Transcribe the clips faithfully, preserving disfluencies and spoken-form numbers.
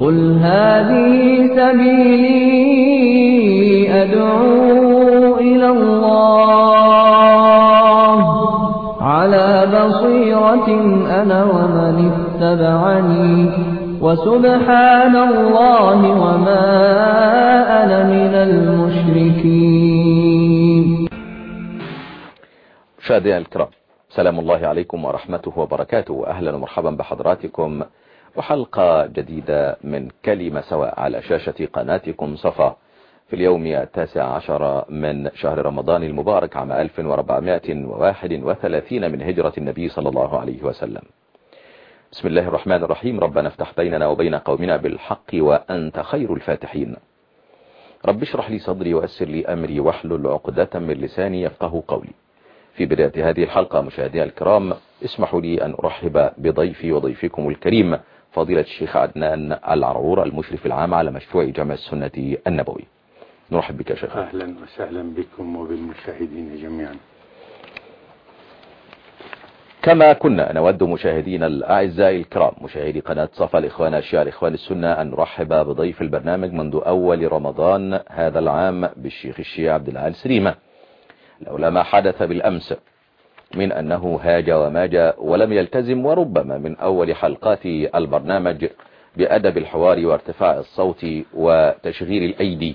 قل هذه سبيلي أدعو إلى الله على بصيرة أنا ومن اتبعني وسبحان الله وما أنا من المشركين. مشاهدينا الكرام، سلام الله عليكم ورحمته وبركاته. أهلا ومرحبا بحضراتكم وحلقة جديدة من كلمة سواء على شاشة قناتكم صفا في اليوم التاسع عشر من شهر رمضان المبارك عام ألف وأربعمائة وواحد وثلاثين من هجرة النبي صلى الله عليه وسلم. بسم الله الرحمن الرحيم. ربنا افتح بيننا وبين قومنا بالحق وأنت خير الفاتحين. رب اشرح لي صدري وأسر لي أمري واحلل عقدة من لساني يفقه قولي. في بداية هذه الحلقة مشاهدينا الكرام، اسمحوا لي أن أرحب بضيفي وضيفكم الكريم فضيلة الشيخ عدنان العرعور، المشرف العام على مشروع جمع السنة النبوي. نرحب بك يا شيخ. أهلا وسهلا بكم وبالمشاهدين جميعا. كما كنا نود مشاهدينا الأعزاء الكرام مشاهدي قناة صفا الإخوان أشياء الإخوان السنة أن نرحب بضيف البرنامج منذ أول رمضان هذا العام بالشيخ الشيعي عبد العال سليمة. لولا ما حدث بالأمس من أنه هاج وماج ولم يلتزم وربما من أول حلقات البرنامج بأدب الحوار وارتفاع الصوت وتشغيل الأيدي،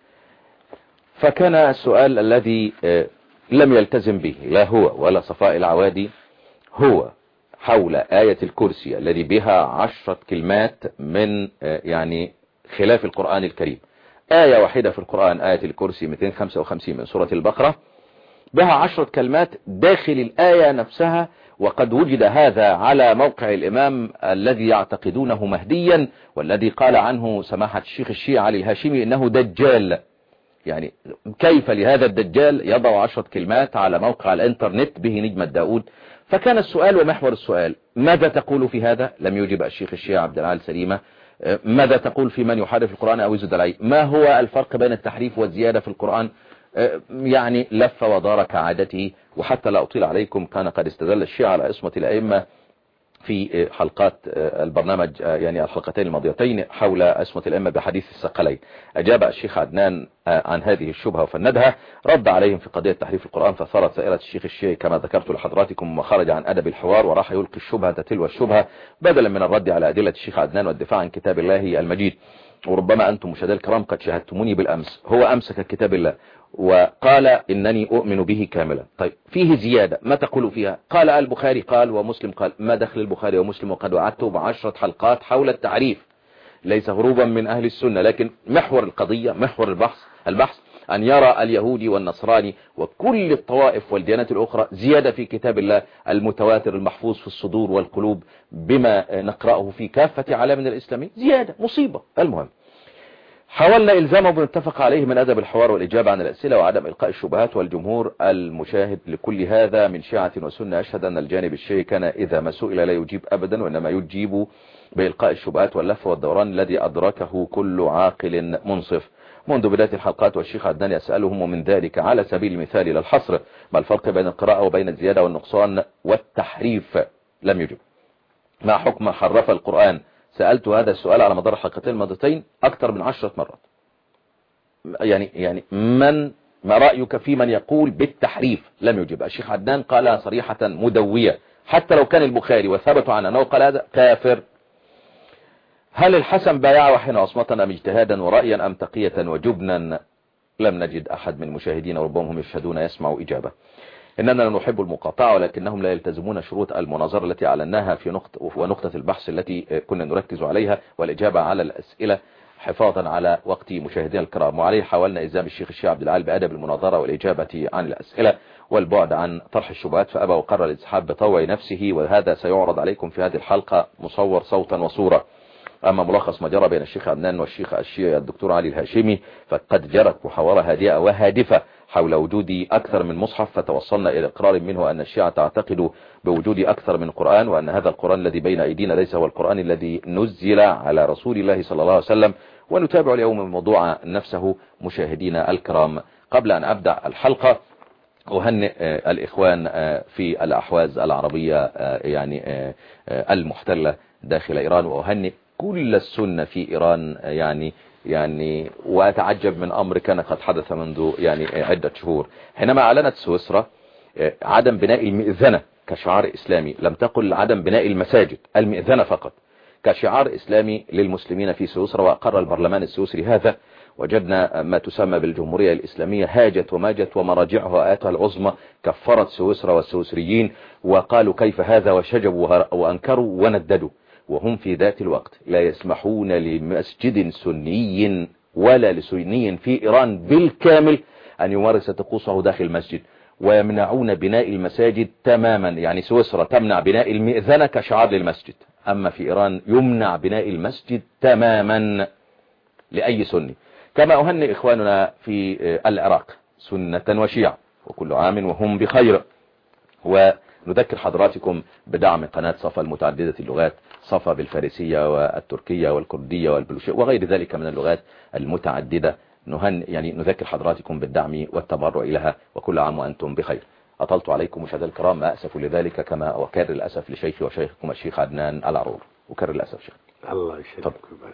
فكان السؤال الذي لم يلتزم به لا هو ولا صفاء العوادي هو حول آية الكرسي الذي بها عشرة كلمات من يعني خلاف القرآن الكريم. آية واحدة في القرآن آية الكرسي مئتين وخمسة وخمسين من سورة البقرة بها عشرة كلمات داخل الآية نفسها، وقد وجد هذا على موقع الإمام الذي يعتقدونه مهديا والذي قال عنه سماحة الشيخ الشيعي علي الهاشمي إنه دجال. يعني كيف لهذا الدجال يضع عشرة كلمات على موقع الانترنت به نجمة داود؟ فكان السؤال ومحور السؤال ماذا تقول في هذا؟ لم يجب الشيخ الشيعي عبد العال سليمة. ماذا تقول في من يحرف القرآن أو يزد عليه؟ ما هو الفرق بين التحريف والزيادة في القرآن؟ يعني لف ودار كعادته. وحتى لا أطيل عليكم، كان قد استدل الشيعة على عصمة الأئمة في حلقات البرنامج، يعني الحلقتين الماضيتين حول عصمة الأئمة بحديث الثقلين. أجاب الشيخ عدنان عن هذه الشبهة وفندها، رد عليهم في قضية تحريف القرآن فصارت سائرة الشيخ الشيعي كما ذكرت لحضراتكم وخرج عن أدب الحوار وراح يلقي الشبهة تلو الشبهة بدلا من الرد على أدلة الشيخ عدنان والدفاع عن كتاب الله المجيد. وربما أنتم مشاهدي الكرام قد شاهدتموني بالأمس، هو أمسك كتاب الله وقال إنني أؤمن به كاملا. طيب فيه زيادة، ما تقول فيها؟ قال البخاري قال ومسلم قال. ما دخل البخاري ومسلم وقد وعدته بعشرة حلقات حول التعريف، ليس هروبا من أهل السنة، لكن محور القضية محور البحث البحث أن يرى اليهودي والنصراني وكل الطوائف والديانات الأخرى زيادة في كتاب الله المتواتر المحفوظ في الصدور والقلوب بما نقرأه في كافة عالمنا الإسلامي، زيادة مصيبة. المهم حاولنا إلزامه بنتفق عليه من أدب الحوار والإجابة عن الأسئلة وعدم إلقاء الشبهات، والجمهور المشاهد لكل هذا من شيعة وسنة أشهد أن الجانب الشيعي كان إذا ما سئل لا يجيب أبدا، وإنما يجيب بإلقاء الشبهات واللف والدوران الذي أدركه كل عاقل منصف منذ بداية الحلقات. والشيخ عدنان يسألهم ومن ذلك على سبيل المثال للحصر ما الفرق بين القراءة وبين الزيادة والنقصان والتحريف، لم يجب. ما حكم حرف القرآن؟ سألت هذا السؤال على مدار الحلقتين الماضيتين أكثر من عشرة مرات. يعني يعني من ما رأيك في من يقول بالتحريف؟ لم يجب. الشيخ عدنان قال صريحة مدوية حتى لو كان البخاري وثبتوا عن أنه قال هذا كافر. هل الحسن بايع وحين عصمة أم اجتهادا ورأيا أم تقية وجبنا؟ لم نجد أحد من المشاهدين وربما هم يشهدون يسمعوا إجابة. إننا نحب المقاطعة ولكنهم لا يلتزمون شروط المناظرة التي أعلناها في نقطة ونقطة البحث التي كنا نركز عليها والإجابة على الأسئلة حفاظا على وقت مشاهدينا الكرام. وعليه حاولنا إلزام الشيخ الشيعي عبد العال بأدب المناظرة والإجابة عن الأسئلة والبعد عن طرح الشبهات، فأبى وقرر الانسحاب بطوع نفسه، وهذا سيعرض عليكم في هذه الحلقة مصور صوتا وصورة. أما ملخص ما جرى بين الشيخ عدنان والشيخ الشيعي الدكتور علي الهاشمي فقد جرت محاورة هادئة وهادفة حول وجود أكثر من مصحف، فتوصلنا إلى إقرار منه أن الشيعة تعتقد بوجود أكثر من قرآن، وأن هذا القرآن الذي بين أيدينا ليس هو القرآن الذي نزل على رسول الله صلى الله عليه وسلم. ونتابع اليوم الموضوع نفسه مشاهدينا الكرام. قبل أن أبدأ الحلقة أهنئ الإخوان في الأحواز العربية يعني المحتلة داخل إيران، وأهنئ كل السنة في إيران يعني يعني وأتعجب من أمر كان قد حدث منذ يعني عدة شهور حينما أعلنت سويسرا عدم بناء المئذنة كشعار إسلامي. لم تقل عدم بناء المساجد، المئذنة فقط كشعار إسلامي للمسلمين في سويسرا. وأقر البرلمان السويسري هذا. وجدنا ما تسمى بالجمهورية الإسلامية هاجت وماجت، ومراجعها وآياتها العظمى كفرت سويسرا والسويسريين وقالوا كيف هذا، وشجبوا وأنكروا ونددوا. وهم في ذات الوقت لا يسمحون لمسجد سني ولا لسني في إيران بالكامل أن يمارس طقوسه داخل المسجد، ويمنعون بناء المساجد تماما. يعني سويسرا تمنع بناء المئذنة كشعار للمسجد، أما في إيران يمنع بناء المسجد تماما لأي سني. كما أهنئ إخواننا في العراق سنة وشيعة، وكل عام وهم بخير. ونذكر حضراتكم بدعم قناة صفا المتعددة اللغات، صفا بالفارسية والتركية والكردية والبلوشية وغير ذلك من اللغات المتعددة. نهن يعني نذكر حضراتكم بالدعم والتبرع لها، وكل عام وأنتم بخير. أطلت عليكم مشاهدينا الكرام، أسف لذلك، كما أكرر الأسف لشيخي وشيخكم الشيخ عدنان العرور. أكرر الأسف شيخ. الله يسلمك ويبارك.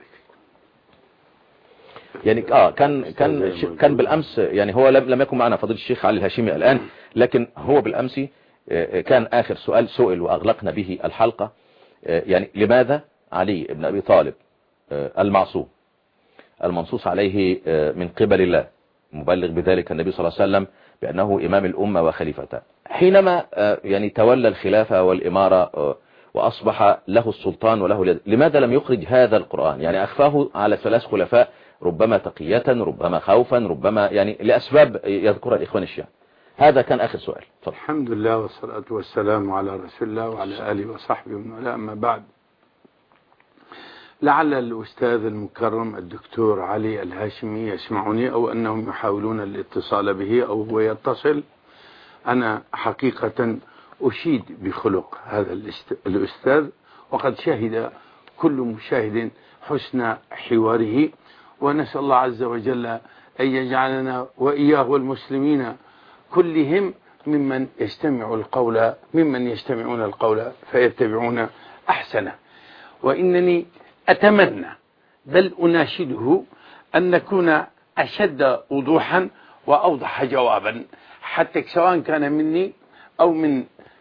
يعني اه كان كان كان بالامس، يعني هو لم لم يكن معنا فضيله الشيخ علي الهاشمي الان، لكن هو بالامس كان اخر سؤال سئل واغلقنا به الحلقه. يعني لماذا علي بن ابي طالب المعصوم المنصوص عليه من قبل الله مبلغ بذلك النبي صلى الله عليه وسلم بانه امام الامه وخليفته، حينما يعني تولى الخلافه والاماره واصبح له السلطان وله اليد، لماذا لم يخرج هذا القرآن؟ يعني اخفاه على ثلاث خلفاء، ربما تقية، ربما خوفا، ربما يعني لأسباب يذكرها الإخوان الشيعة. هذا كان آخر سؤال. طبعا. الحمد لله والصلاة والسلام على رسول الله وعلى آله وصحبه ومن والاه، أما بعد. لعل الأستاذ المكرم الدكتور علي الهاشمي يسمعني، أو أنهم يحاولون الاتصال به أو هو يتصل. أنا حقيقة أشيد بخلق هذا الأستاذ، وقد شهد كل مشاهد حسن حواره، ونسأل الله عز وجل أن يجعلنا وإياه والمسلمين كلهم ممن يستمع القول ممن يستمعون القول فيتبعون أحسنه. وإنني أتمنى بل أناشده أن نكون أشد وضوحا وأوضح جوابا، حتى سواء كان مني أو من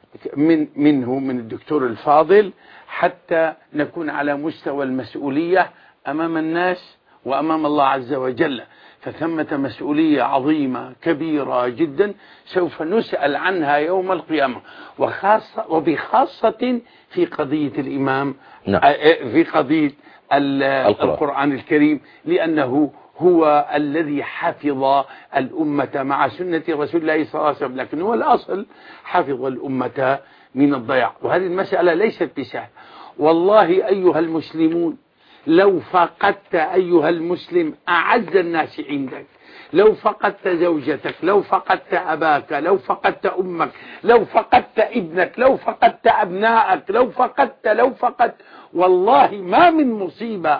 من منه من الدكتور الفاضل، حتى نكون على مستوى المسؤولية أمام الناس وأمام الله عز وجل. فثمة مسؤولية عظيمة كبيرة جدا سوف نسأل عنها يوم القيامة، وخاصة وبخاصة في قضية الإمام، نعم. في قضية القرآن. القرآن الكريم، لأنه هو الذي حفظ الأمة مع سنة رسول الله صلى الله عليه وسلم، لكن هو الأصل حفظ الأمة من الضياع. وهذه المسألة ليست بسهل والله أيها المسلمون. لو فقدت أيها المسلم أعز الناس عندك، لو فقدت زوجتك، لو فقدت أباك، لو فقدت أمك، لو فقدت ابنك، لو فقدت أبنائك، لو فقدت لو فقدت والله ما من مصيبة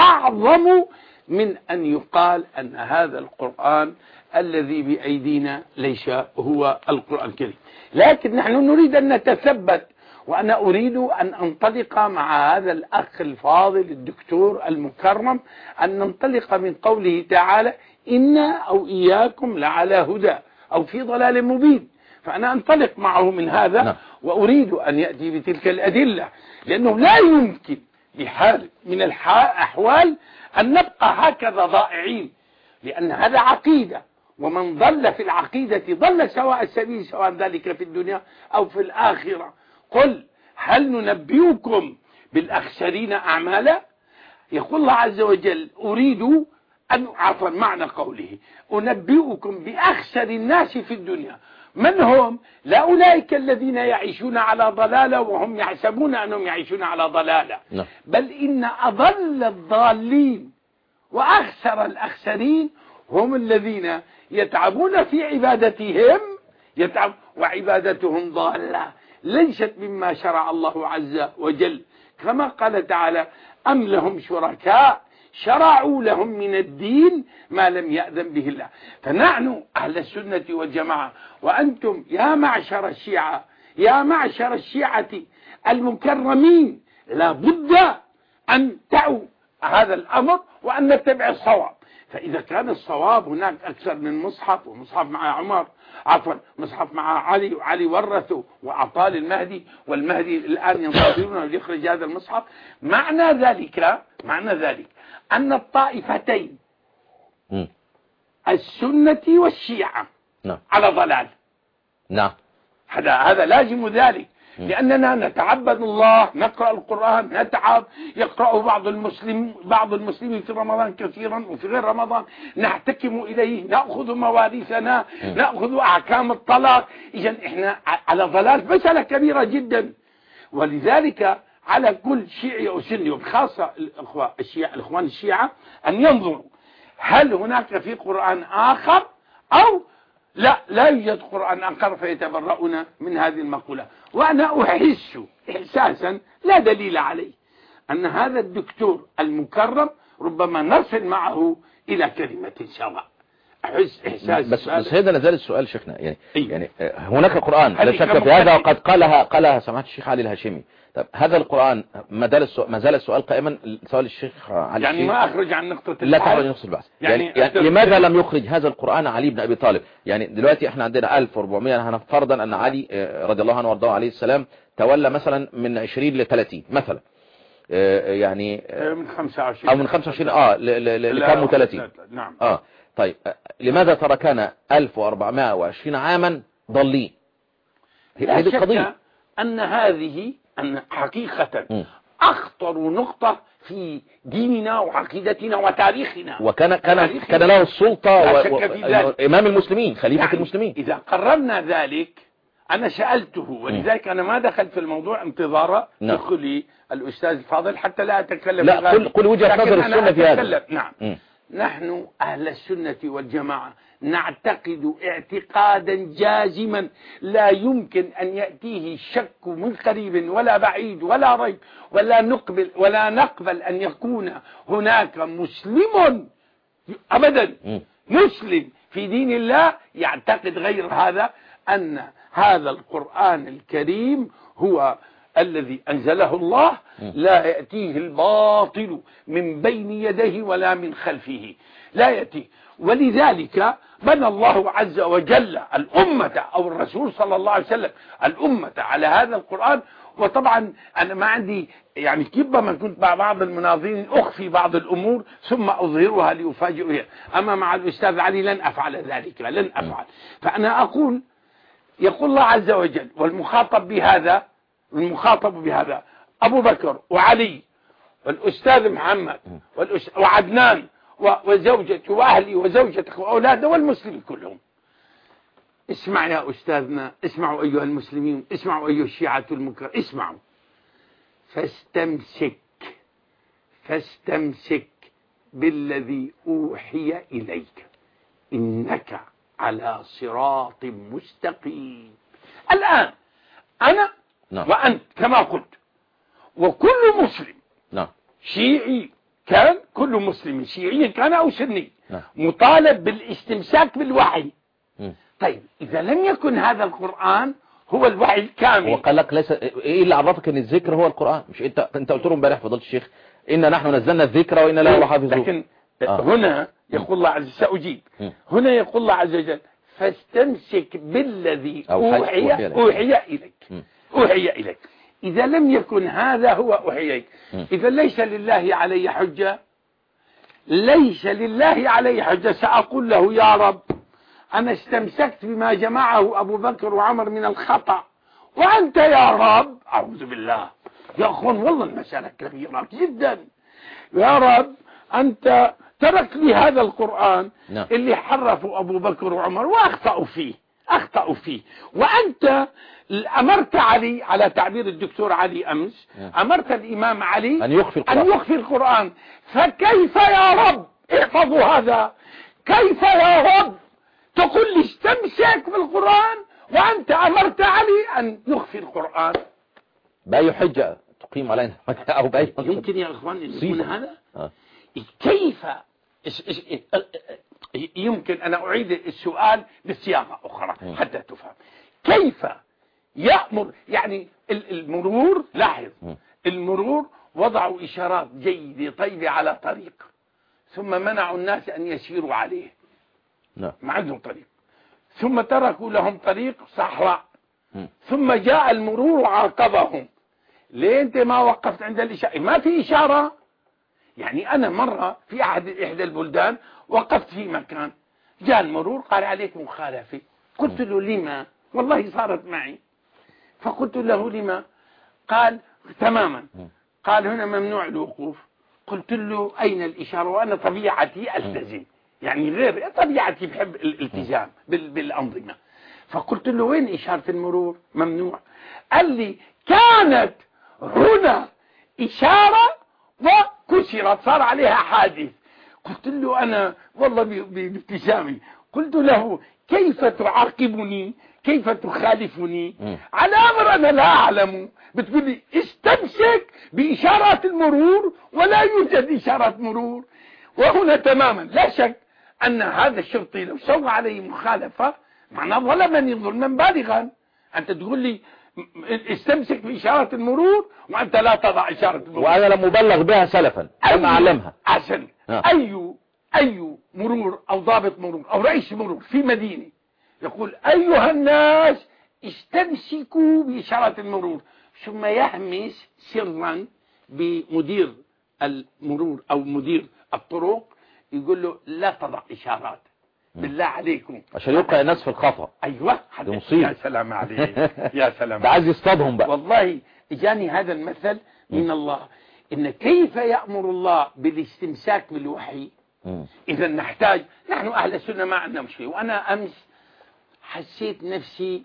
أعظم من أن يقال أن هذا القرآن الذي بأيدينا ليس هو القرآن الكريم. لكن نحن نريد أن نتثبت، وأنا أريد أن أنطلق مع هذا الأخ الفاضل الدكتور المكرم، أن ننطلق من قوله تعالى إنا أو إياكم لعلى هدى أو في ضلال مبين. فأنا أنطلق معه من هذا، وأريد أن يأتي بتلك الأدلة، لأنه لا يمكن بحال من الأحوال أن نبقى هكذا ضائعين، لأن هذا عقيدة، ومن ضل في العقيدة ضل سواء السبيل، سواء ذلك في الدنيا أو في الآخرة. قل هل ننبئكم بالأخسرين أعمالا؟ يقول الله عز وجل أريد أن عفوا معنى قوله أنبئكم بأخسر الناس في الدنيا. من هم؟ لا أولئك الذين يعيشون على ضلالة وهم يحسبون أنهم يعيشون على ضلالة، بل إن أضل الضالين وأخسر الأخسرين هم الذين يتعبون في عبادتهم يتعب وعبادتهم ضالة ليست مما شرع الله عز وجل، كما قال تعالى أم لهم شركاء شرعوا لهم من الدين ما لم يأذن به الله. فنحن أهل السنة والجماعة، وأنتم يا معشر الشيعة يا معشر الشيعة المكرمين، لا بد أن تعوا هذا الأمر وأن نتبع الصواب. فإذا كان الصواب هناك أكثر من مصحف، ومصحف مع عمر عفوا مصحف مع علي، وعلي ورثه وأعطاه للمهدي، والمهدي الآن ينتظرونه ليخرج هذا المصحف، معنى ذلك معنى ذلك أن الطائفتين م. السنة والشيعة نعم. على ضلال. نعم. هذا هذا لازم ذلك، لأننا نتعبد الله، نقرأ القرآن، نتعب، يقرأه بعض المسلم بعض المسلمين في رمضان كثيرا وفي غير رمضان، نحتكم إليه، نأخذ مواريثنا، نأخذ أحكام الطلاق. إذن إحنا على ضلال، مسألة كبيرة جدا. ولذلك على كل شيعي أو سني، وبخاصة الأخوة الشيعة الإخوان الشيعة، أن ينظروا هل هناك في قرآن آخر أو لا لا يوجد قرآن آخر، فيتبرؤون من هذه المقولة. وأنا أحس إحساسا لا دليل عليه أن هذا الدكتور المكرم ربما نصل معه إلى كلمة سواء. أحس إحساس بس بس هذا لازال السؤال شيخنا، يعني إيه؟ يعني هناك قرآن لا شك في هذا، وقد قالها قالها سماحة الشيخ علي الهاشمي. طب هذا القرآن ما زال السؤال ما زال السؤال قائما، سؤال الشيخ علي يعني ما أخرج عن نقطة لا تخرج نقطة البحث. يعني, يعني, يعني لماذا لم يخرج هذا القرآن علي بن أبي طالب؟ يعني دلوقتي احنا عندنا ألف وأربعمائة، هنفترض أن علي رضي الله عنه وارضاه عليه السلام تولى مثلا من عشرين ل ثلاثين مثلا، يعني من خمسة وعشرين أو من خمسة وعشرين اه لكم ثلاثين. نعم. اه طيب لماذا تركنا ألف وأربعمائة وعشرين عاما ضالين؟ هذه القضية. أن هذه أن حقيقة م. أخطر نقطة في ديننا وعقيدتنا وتاريخنا، وكان كان كان له السلطة وإمام المسلمين، خليفة يعني المسلمين. إذا قررنا ذلك، أنا سألته، ولذلك أنا ما دخلت في الموضوع انتظار دخولي الأستاذ الفاضل حتى لا أتكلم. لا قل, قل وجهة نظر السنة في هذا. نعم. م. نحن أهل السنة والجماعة نعتقد اعتقادا جازما لا يمكن أن يأتيه الشك من قريب ولا بعيد ولا ريب، ولا نقبل ولا نقبل أن يكون هناك مسلم أبدا مسلم في دين الله يعتقد غير هذا، أن هذا القرآن الكريم هو الذي أنزله الله، لا يأتيه الباطل من بين يديه ولا من خلفه، لا يأتيه. ولذلك بنى الله عز وجل الأمة أو الرسول صلى الله عليه وسلم الأمة على هذا القرآن. وطبعا أنا ما عندي يعني كبة من كنت مع بعض المناظرين أخفي بعض الأمور ثم أظهرها لأفاجئها، أما مع الأستاذ علي لن أفعل ذلك، لن أفعل. فأنا أقول يقول الله عز وجل، والمخاطب بهذا المخاطب بهذا أبو بكر وعلي والأستاذ محمد وعدنان وزوجتي وأهلي وزوجتك وأولادي والمسلمين كلهم. اسمع يا أستاذنا، اسمعوا أيها المسلمين، اسمعوا أيها الشيعة المكرمين، اسمعوا. فاستمسك فاستمسك بالذي أوحي إليك إنك على صراط مستقيم. الآن أنا نعم. وأنت كما قلت، وكل مسلم نعم. شيعي كان، كل مسلم شيعي كان أو سني نعم. مطالب بالاستمساك بالوحي. م. طيب إذا لم يكن هذا القرآن هو الوحي الكامل، وقال لك ليس، ايه اللي عرفك ان الذكر هو القرآن؟ مش انت انت قلت له امبارح فضيلة الشيخ إن نحن نزلنا الذكر وإن له لحافظون. لكن آه. هنا يقول الله عز وجل، سأجيب، هنا يقول الله عز وجل فاستمسك بالذي أوحي أوحي إليك أوحي إليك. إذا لم يكن هذا هو أوحي إليك، إذا ليس لله علي حجة، ليس لله علي حجة. سأقول له يا رب أنا استمسكت بما جمعه أبو بكر وعمر من الخطأ، وأنت يا رب أعوذ بالله يا أخوان والله المسألة كبيرة جدا، يا رب أنت ترك لي هذا القرآن نعم. اللي حرفوا أبو بكر وعمر وأخطأوا فيه أخطأوا فيه وأنت أمرت علي، على تعبير الدكتور علي أمس، أمرت الإمام علي أن يخفي القرآن, أن يخفي القرآن. فكيف يا رب احفظوا هذا، كيف يا رب تقول لي استمسك بالقرآن وأنت أمرت علي أن يخفي القرآن؟ بأي حجة تقيم علينا أو بأي يمكن يا أخوان أن يكون هذا؟ آه. كيف يمكن أنا أعيد السؤال بصياغة أخرى حتى تفهم. كيف يأمر يعني المرور؟ لاحظ، المرور وضعوا إشارات جيدة طيبة على طريق، ثم منعوا الناس أن يسيروا عليه، لا. ما عندهم طريق، ثم تركوا لهم طريق صحراء، ثم جاء المرور وعاقبهم. ليه أنت ما وقفت عند الإشارة؟ ما في إشارة. يعني أنا مرة في أحد إحدى البلدان وقفت في مكان، جاء المرور قال عليك مخالفة، قلت له لما؟ والله صارت معي، فقلت له لما؟ قال تماما، قال هنا ممنوع الوقوف. قلت له أين الإشارة؟ وأنا طبيعتي ألتزم، يعني غير طبيعتي بحب الالتزام بالأنظمة. فقلت له وين إشارة المرور؟ ممنوع. قال لي كانت هنا إشارة وكسرت، صار عليها حادث. قلت له أنا والله بابتسامي قلت له كيف تعاقبني، كيف تخالفني على أمر أنا لا أعلم؟ بتقول لي استمسك بإشارات المرور ولا يوجد إشارات مرور. وهنا تماما لا شك أن هذا الشرطي لو سوى عليه مخالفة معناه ظلمني ظلما بالغا. أنت تقول لي استمسك بإشارات المرور وأنت لا تضع إشارة المرور، وأنا لم أبلغ بها سلفا لم أعلمها. عشان أي أي مرور أو ضابط مرور أو رئيس مرور في مدينة يقول أيها الناس استمسكوا بإشارة المرور، ثم يهمس سرا بمدير المرور أو مدير الطرق يقول له لا تضع إشارات بالله عليكم، عشان يبقى الناس في الخطأ. أيوة يا سلام عليك يا سلام. ده عايز يصطادهم بقى. والله جاني هذا المثل من الله، إن كيف يأمر الله بالاستمساك بالوحي. إذا نحتاج نحن أهل السنة ما عندنا مشكلة. وأنا أمس حسيت نفسي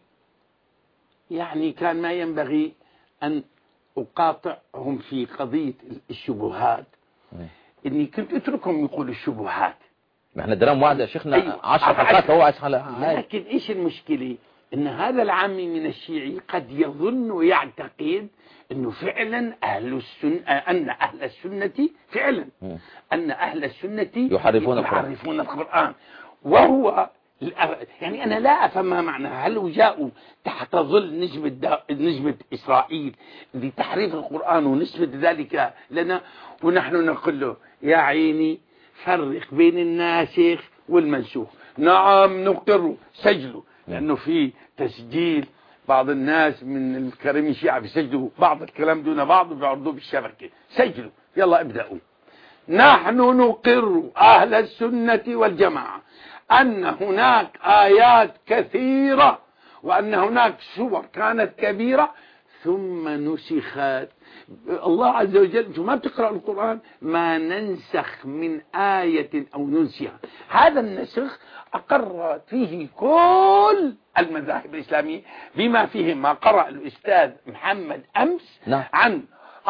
يعني كان ما ينبغي أن أقاطعهم في قضية الشبهات، إني كنت أتركهم يقولوا الشبهات. ما احنا اديناهم وعد يا شيخنا. أيوة. عشر حلقات هو عايز حلقة. لكن إيش المشكلة؟ إن هذا العامي من الشيعي قد يظن ويعتقد إنه فعلا أهل السنة، أن أهل السنة فعلا م. أن أهل السنة يحرفون القرآن. يحرفون القرآن. وهو يعني أنا لا أفهم ما معنى. هل جاءوا تحت ظل نسبة نسبة إسرائيل لتحريف القرآن ونسبة ذلك لنا، ونحن نقول له يا عيني فرق بين الناسخ والمنسوخ. نعم نقر سجله، لأنه في تسجيل بعض الناس من الكريم الشيعة بيسجلوا بعض الكلام دون بعض وبيعرضوه بالشبكة. سجلوا يلا ابدأوا. نحن نقر أهل السنة والجماعة أن هناك آيات كثيرة وأن هناك سور كانت كبيرة ثم نسخت. الله عز وجل أنتم ما بتقرأ القرآن ما ننسخ من آية أو ننسها. هذا النسخ أقرت فيه كل المذاهب الإسلامية بما فيهم ما قرأ الأستاذ محمد أمس نعم. عن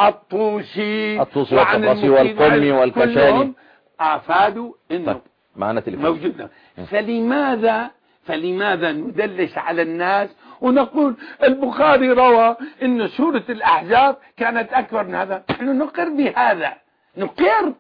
الطوسي الطوسي والطبرسي والقمي والكشاني أفادوا إنه معنا تليفون موجودنا. فلماذا فلماذا ندلس على الناس ونقول البخاري روى إن سورة الأحزاب كانت أكبر من هذا؟ نحن نقر بهذا، نقر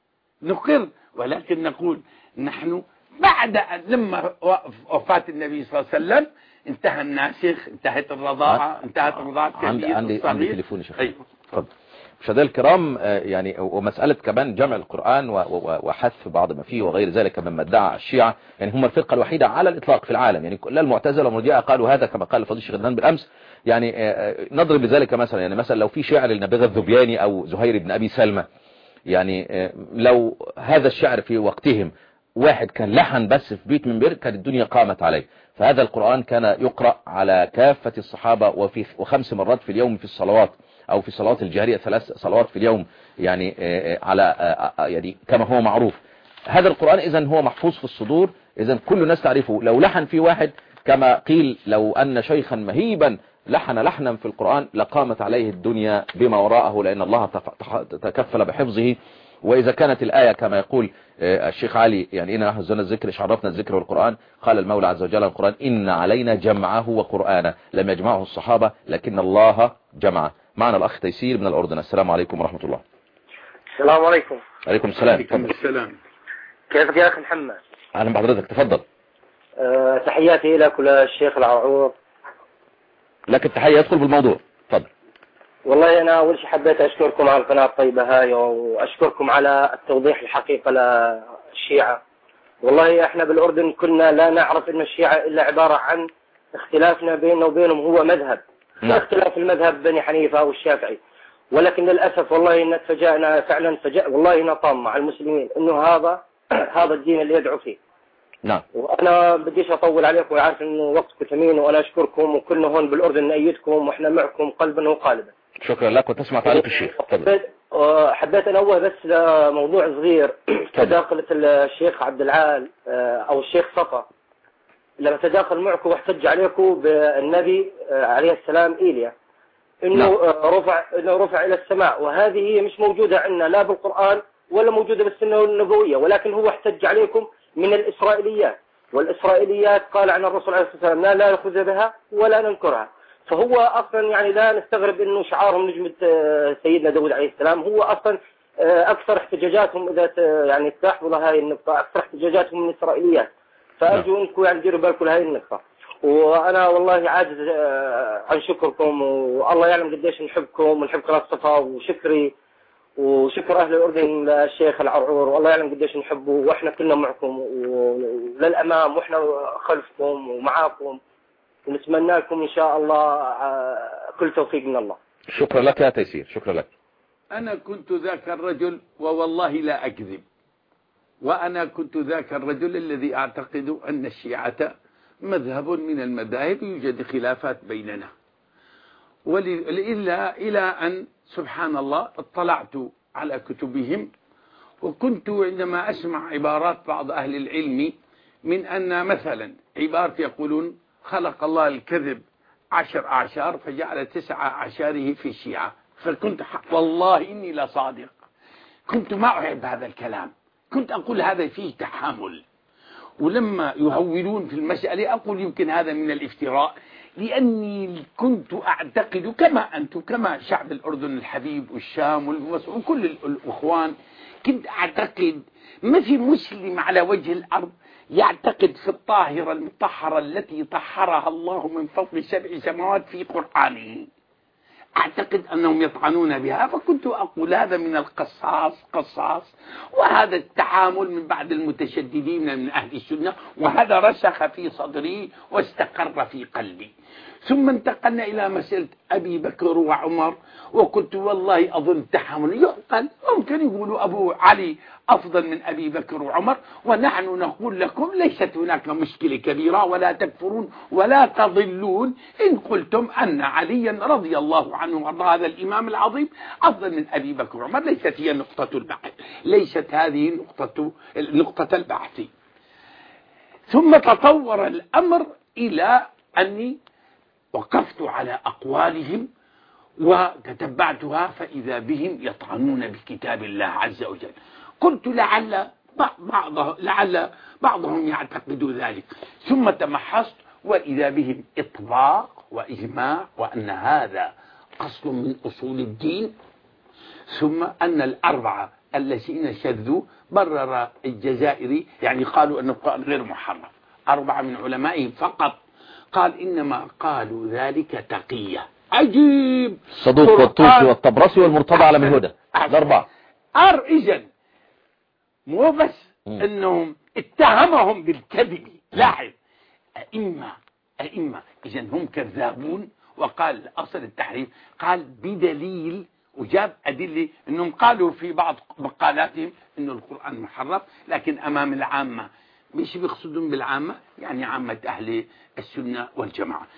نقر ولكن نقول نحن بعد لما وفاة النبي صلى الله عليه وسلم انتهى الناسخ، انتهت الرضاعة، انتهت الرضاعة الكبير عندي عندي تليفون يا شيخ. أيوه اتفضل. مشاهدينا الكرام، يعني ومسألة كمان جمع القرآن وحذف بعض ما فيه وغير ذلك مما ادعى الشيعة، يعني هم الفرقة الوحيدة على الإطلاق في العالم، يعني لا المعتزلة والمرجئة قالوا هذا كما قال الفضيل الشيخ غدنان بالأمس. يعني نضرب بذلك مثلا، يعني مثلا لو في شعر للنبغة الذبياني أو زهير بن أبي سلمى، يعني لو هذا الشعر في وقتهم واحد كان لحن بس في بيت من بير كانت الدنيا قامت عليه. فهذا القرآن كان يقرأ على كافة الصحابة وفي وخمس مرات في اليوم في الصلوات أو في صلوات الجهرية، ثلاث صلوات في اليوم، يعني على يعني كما هو معروف. هذا القرآن إذن هو محفوظ في الصدور، إذن كل الناس تعرفه. لو لحن في واحد كما قيل لو أن شيخا مهيبا لحن لحنا في القرآن لقامت عليه الدنيا بما وراءه، لأن الله تكفل بحفظه. وإذا كانت الآية كما يقول الشيخ علي، يعني إن نحن نزلنا الذكر شرفنا الذكر والقرآن، قال المولى عز وجل القرآن إن علينا جمعه وقرآنه، لم يجمعه الصحابة لكن الله جمعه. معنا الأخ تيسير من الأردن. السلام عليكم ورحمة الله. السلام عليكم. عليكم السلام. عليكم السلام. كيفك يا أخي محمد؟ أهلا بحضرتك، تفضل. أه تحياتي لك وللشيخ الععور. لك التحية، يدخل بالموضوع، تفضل. والله أنا أول شيء حبيت أشكركم على القناة الطيبة هاي، وأشكركم على التوضيح الحقيقة للشيعة. والله إحنا بالأردن كنا لا نعرف إن الشيعة إلا عبارة عن اختلافنا بيننا وبينهم هو مذهب، اختلاف المذهب بني حنيفة والشافعي. ولكن للأسف والله إن تفاجأنا فعلا، فجأة والله نطام مع المسلمين إنه هذا هذا الدين اللي يدعو فيه. نعم. وأنا بديش أطول عليكم وعارف إنه وقتكم ثمين، وأنا أشكركم وكلنا هون بالأردن نأيدكم وإحنا معكم قلبا وقالبا. شكرا لك، وتسمع تعليق الشيخ. حبيت حبيت أنوه بس لموضوع صغير. تداخلة الشيخ عبد العال أو الشيخ صفا لما تداخل معكم واحتج عليكم بالنبي عليه السلام إيليا إنه لا. رفع إنه رفع إلى السماء، وهذه هي مش موجودة عندنا لا بالقرآن ولا موجودة بالسنة النبوية، ولكن هو احتج عليكم من الإسرائيليات، والإسرائيليات قال عن الرسول عليه الصلاة والسلام لا لا نأخذ بها ولا ننكرها. فهو أصلا يعني لا نستغرب إنه شعارهم نجمة سيدنا داود عليه السلام. هو أصلا أكثر احتجاجاتهم إذا يعني تلاحظوا هاي النقطة، أكثر احتجاجاتهم من الإسرائيليات. فأرجو أنكم يعني ديروا بالكم لهاي النقطة. وأنا والله عاجز عن شكركم، والله يعلم قديش نحبكم ونحب قناة صفا، وشكري وشكر أهل الأردن للشيخ العرعور، والله يعلم قديش نحبه، وإحنا كلنا معكم وللأمام، وإحنا خلفكم ومعاكم، ونتمنى لكم إن شاء الله كل توفيق من الله. شكرا لك يا تيسير، شكرا لك. أنا كنت ذاك الرجل ووالله لا أكذب، وأنا كنت ذاك الرجل الذي أعتقد أن الشيعة مذهب من المذاهب يوجد خلافات بيننا، وإلا إلى أن سبحان الله اطلعت على كتبهم، وكنت عندما أسمع عبارات بعض أهل العلم من أن مثلا عبارة يقولون خلق الله الكذب عشر أعشار فجعل تسع أعشاره في الشيعة، فكنت والله إني لا صادق، كنت ما أحب هذا الكلام، كنت أقول هذا فيه تحامل. ولما يهولون في المسألة أقول يمكن هذا من الافتراء، لأني كنت أعتقد كما أنتم كما شعب الأردن الحبيب والشام وكل الأخوان، كنت أعتقد ما في مسلم على وجه الأرض يعتقد في الطاهرة المطهرة التي طهرها الله من فوق سبع سماوات في قرآنه، أعتقد أنهم يطعنون بها. فكنت أقول هذا من القصاص قصاص، وهذا التعامل من بعد المتشددين من أهل السنة، وهذا رسخ في صدري واستقر في قلبي. ثم انتقلنا إلى مسألة أبي بكر وعمر، وكنت والله أظن تحامل يقال ممكن يقولوا أبو علي أفضل من أبي بكر وعمر، ونحن نقول لكم ليست هناك مشكلة كبيرة، ولا تكفرون ولا تضلون إن قلتم أن عليا رضي الله عنه وارضى هذا الإمام العظيم أفضل من أبي بكر وعمر. ليست هي نقطة البحث، ليست هذه نقطة نقطة البحث. ثم تطور الأمر إلى أني وقفت على أقوالهم وتتبعتها، فإذا بهم يطعنون بكتاب الله عز وجل. قلت لعل بعض لعل بعضهم يعتقد ذلك، ثم تمحصت وإذا بهم إطباق وإجماع وأن هذا أصل من أصول الدين، ثم أن الأربعة الذين شذوا برر الجزائري، يعني قالوا أن القرآن غير محرف، أربعة من علمائهم فقط قال إنما قالوا ذلك تقية. عجيب. صدوق والطوسي والطبرسي والمرتضى على من هدى، الأربعة. أر إذن مو بس أنهم اتهمهم بالكذب، لاحظ أئمة أئمة إذن هم كذابون. وقال أصل التحريف قال بدليل، وجاب أدلة أنهم قالوا في بعض مقالاتهم أن القرآن محرف، لكن أمام العامة مش بيقصدون بالعامة يعني عامة أهل السنة والجماعة.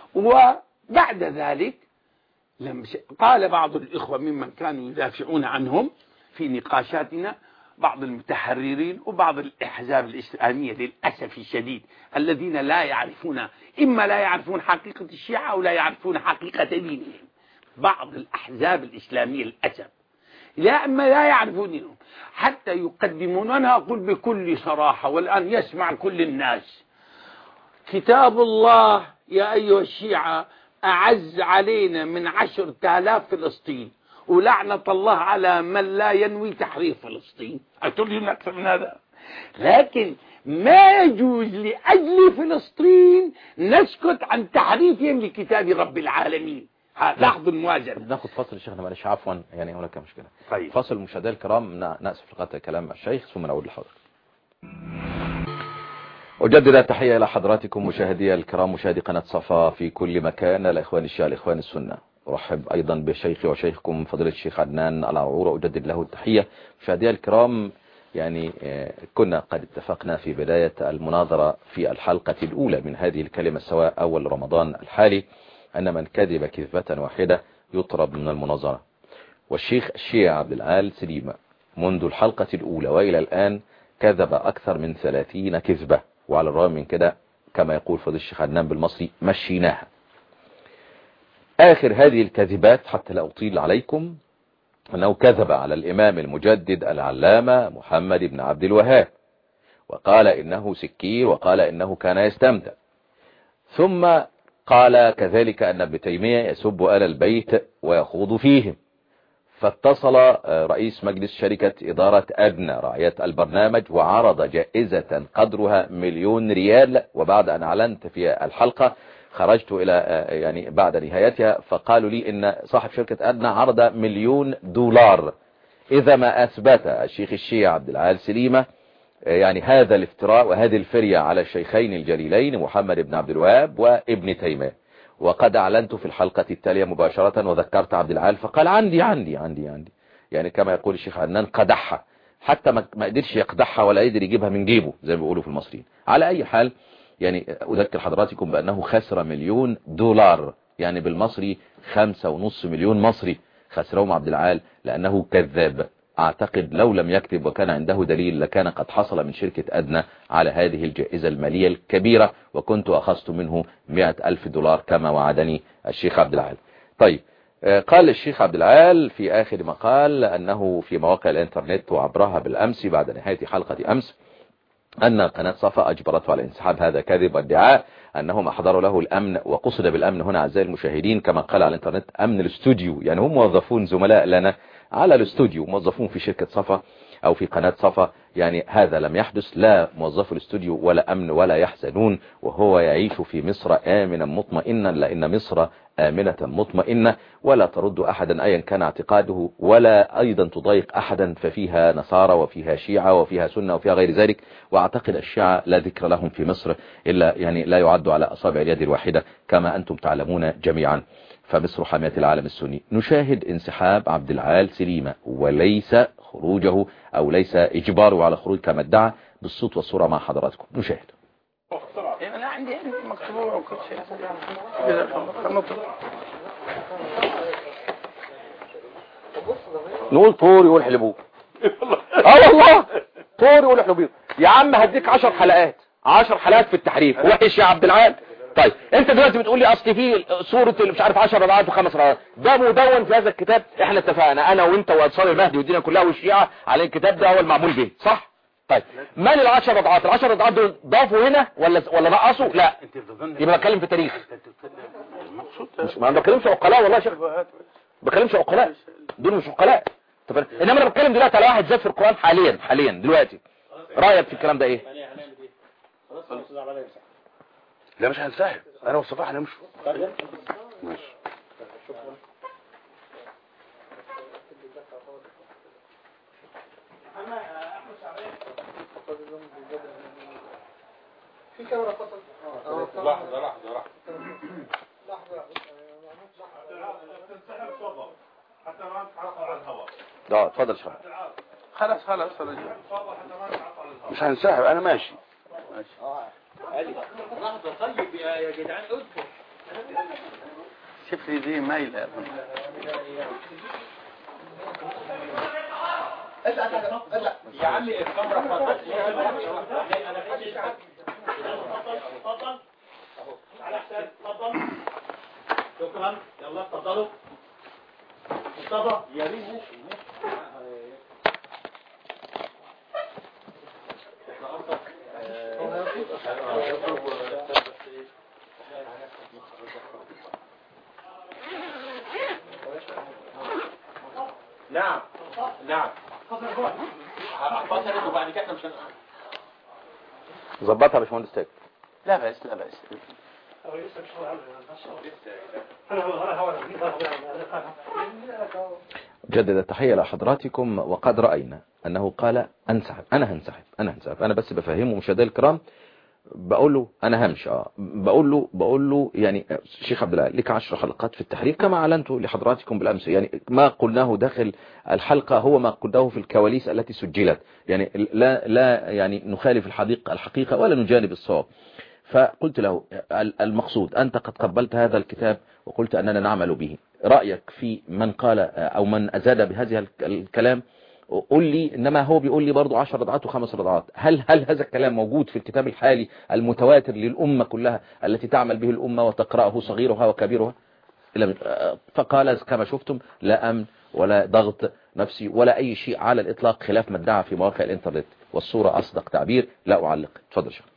وبعد ذلك لما قال بعض الإخوة ممن كانوا يدافعون عنهم في نقاشاتنا، بعض المتحررين وبعض الأحزاب الإسلامية للأسف الشديد الذين لا يعرفون، إما لا يعرفون حقيقة الشيعة أو لا يعرفون حقيقة دينهم. بعض الأحزاب الإسلامية للأسف لا أما لا يعرفون دينهم، حتى يقدمون، أنا أقول بكل صراحة والآن يسمع كل الناس، كتاب الله يا أيها الشيعة أعز علينا من عشر آلاف فلسطين، ولعنة الله على من لا ينوي تحرير فلسطين. أتريدون أكثر من هذا؟ لكن ما يجوز لأجل فلسطين نسكت عن تحريفهم لكتاب رب العالمين. لاحظ الموازنة. ناخد فاصل الشيخنا معلش عفوا يعني هناك مشكلة. طيب فاصل مشاهدينا الكرام نأسف لقطع كلام الشيخ ثم نعود لحضرتك. أجدد التحية إلى حضراتكم مشاهدي الكرام مشاهدي قناة صفا في كل مكان، الإخوان الشيعة الإخوان السنة. أرحب أيضا بشيخي وشيخكم فضيلة الشيخ عدنان العرعور، أجدد له التحية. مشاهدي الكرام يعني كنا قد اتفقنا في بداية المناظرة في الحلقة الأولى من هذه الكلمة سواء أول رمضان الحالي أن من كذب كذبة واحدة يطرد من المناظرة. والشيخ الشيعي عبد العال سليمة منذ الحلقة الأولى وإلى الآن كذب أكثر من ثلاثين كذبة، وعلى الرغم من كده كما يقول فضيلة الشيخ عدنان بالمصري مشيناها. آخر هذه الكذبات حتى لا أطيل عليكم أنه كذب على الإمام المجدد العلامة محمد بن عبد الوهاب وقال إنه سكير وقال إنه كان يستمتع، ثم قال كذلك أن ابن تيمية يسب آل البيت ويخوض فيهم. فاتصل رئيس مجلس شركة إدارة أدنى راعية البرنامج وعرض جائزة قدرها مليون ريال، وبعد أن أعلنت في الحلقة خرجت إلى يعني بعد نهايتها فقالوا لي إن صاحب شركة أدنى عرض مليون دولار إذا ما أثبت الشيخ الشيعي عبد العال سليمة يعني هذا الافتراء وهذه الفرية على الشيخين الجليلين محمد بن عبد الوهاب وابن تيمية. وقد أعلنت في الحلقة التالية مباشرة وذكرت عبد العال فقال عندي عندي عندي عندي يعني كما يقول الشيخ عدنان قدحها، حتى ما قدرش يقدحها ولا يقدر يجيبها من جيبه زي ما بيقولوا في المصريين. على أي حال يعني أذكر حضراتكم بأنه خسر مليون دولار يعني بالمصري خمسة ونص مليون مصري خسرهم عبد العال لأنه كذاب. أعتقد لو لم يكتب وكان عنده دليل لكان قد حصل من شركة أدنى على هذه الجائزة المالية الكبيرة وكنت أخذت منه مئة ألف دولار كما وعدني الشيخ عبد العال. طيب قال الشيخ عبد العال في آخر مقال أنه في مواقع الإنترنت وعبرها بالأمس بعد نهاية حلقة أمس أن قناة صفا أجبرته على انسحاب. هذا كذب وادعاء أنهم أحضروا له الأمن، وقصد بالأمن هنا أعزائي المشاهدين كما قال على الإنترنت أمن الاستوديو، يعني هم موظفون زملاء لنا على الاستوديو موظفون في شركة صفا أو في قناة صفا، يعني هذا لم يحدث، لا موظف الاستوديو ولا أمن ولا يحزنون، وهو يعيش في مصر آمنا مطمئنا لأن مصر آمنة مطمئنة ولا ترد أحدا أيا كان اعتقاده ولا أيضا تضايق أحدا، ففيها نصارى وفيها شيعة وفيها سنة وفيها غير ذلك، وأعتقد الشيعة لا ذكر لهم في مصر إلا يعني لا يعد على أصابع اليد الواحدة كما أنتم تعلمون جميعا. فمصر حامية العالم السني. نشاهد انسحاب عبد العال سليمة وليس خروجه أو ليس إجباره على خروج كما ادعى، بالصوت والصورة مع حضراتكم. نشاهد. أنا عندي مكتوب وكل شيء. نقول طور يقول حلبوه. اه والله طور يقول حلبوه. يا عم هديك عشر حلقات عشر حلقات في التحريف وحش يا عبد العال. طيب انت دلوقتي بتقول لي اصل في سوره اللي مش عارف عشر رضعات وخمس رضعات، ده مدون في هذا الكتاب. احنا اتفقنا انا وانت وانصار المهدي والدنيا كلها والشيعه على الكتاب ده هو المعمول به، صح؟ طيب من العشر رضعات؟ العشر رضعات دول ضافوا هنا ولا ولا نقصوا؟ لا يبقى بتكلم في تاريخ. مش ما بتكلمش عقلاء والله يا شيخ، ما بتكلمش عقلاء، دول مش عقلاء. طب انما انا بتكلم دلوقتي على واحد زاد في القران حاليا حاليا دلوقتي. رايك في الكلام ده ايه؟ لا مش هنسحب، انا والصفاح هنمشي. ماشي. في كاميرا فصل. لحظة لحظة لحظة لحظة تنسحب تفضل حتى ما نتعرف على الهواء. لا اتفضل شباب. خلاص خلاص خلاص مش هنسحب انا ماشي. ماشي. لحظة طيب يا جدعان ادخل. شوف لي دي مايلة يا عمي الكاميرا فضلت انا فيش حاجة. اتفضل اتفضل اهو على حساب اتفضل. شكرا يلا اتفضلوا. مصطفى يا ريت ماشي نعم نعم فصلت وبعد كده مش ظبطها يا باشمهندس تاج. لا بس لا بس جدد التحية لحضراتكم. وقد رأينا أنه قال أنسحب، أنا هنسحب أنا هنسحب أنا بس بفهمه مشاهدينا الكرام، بقول له أنا همشي اه بقول له بقول له يعني شيخ عبد العال لك عشر حلقات في التحرير كما أعلنت لحضراتكم بالأمس، يعني ما قلناه داخل الحلقة هو ما قلناه في الكواليس التي سجلت، يعني لا لا يعني نخالف الحقيقة الحقيقة ولا نجانب الصواب. فقلت له المقصود أنت قد قبلت هذا الكتاب وقلت أننا نعمل به، رأيك في من قال أو من أزاد بهذه الكلام قل لي، إنما هو بيقول لي برضو عشر رضعات وخمس رضعات. هل هل هذا الكلام موجود في الكتاب الحالي المتواتر للأمة كلها التي تعمل به الأمة وتقرأه صغيرها وكبيرها؟ فقال كما شفتم لا أمن ولا ضغط نفسي ولا أي شيء على الإطلاق خلاف ما ادعى في مواقع الإنترنت، والصورة أصدق تعبير. لا أعلق. تفضل شيخ.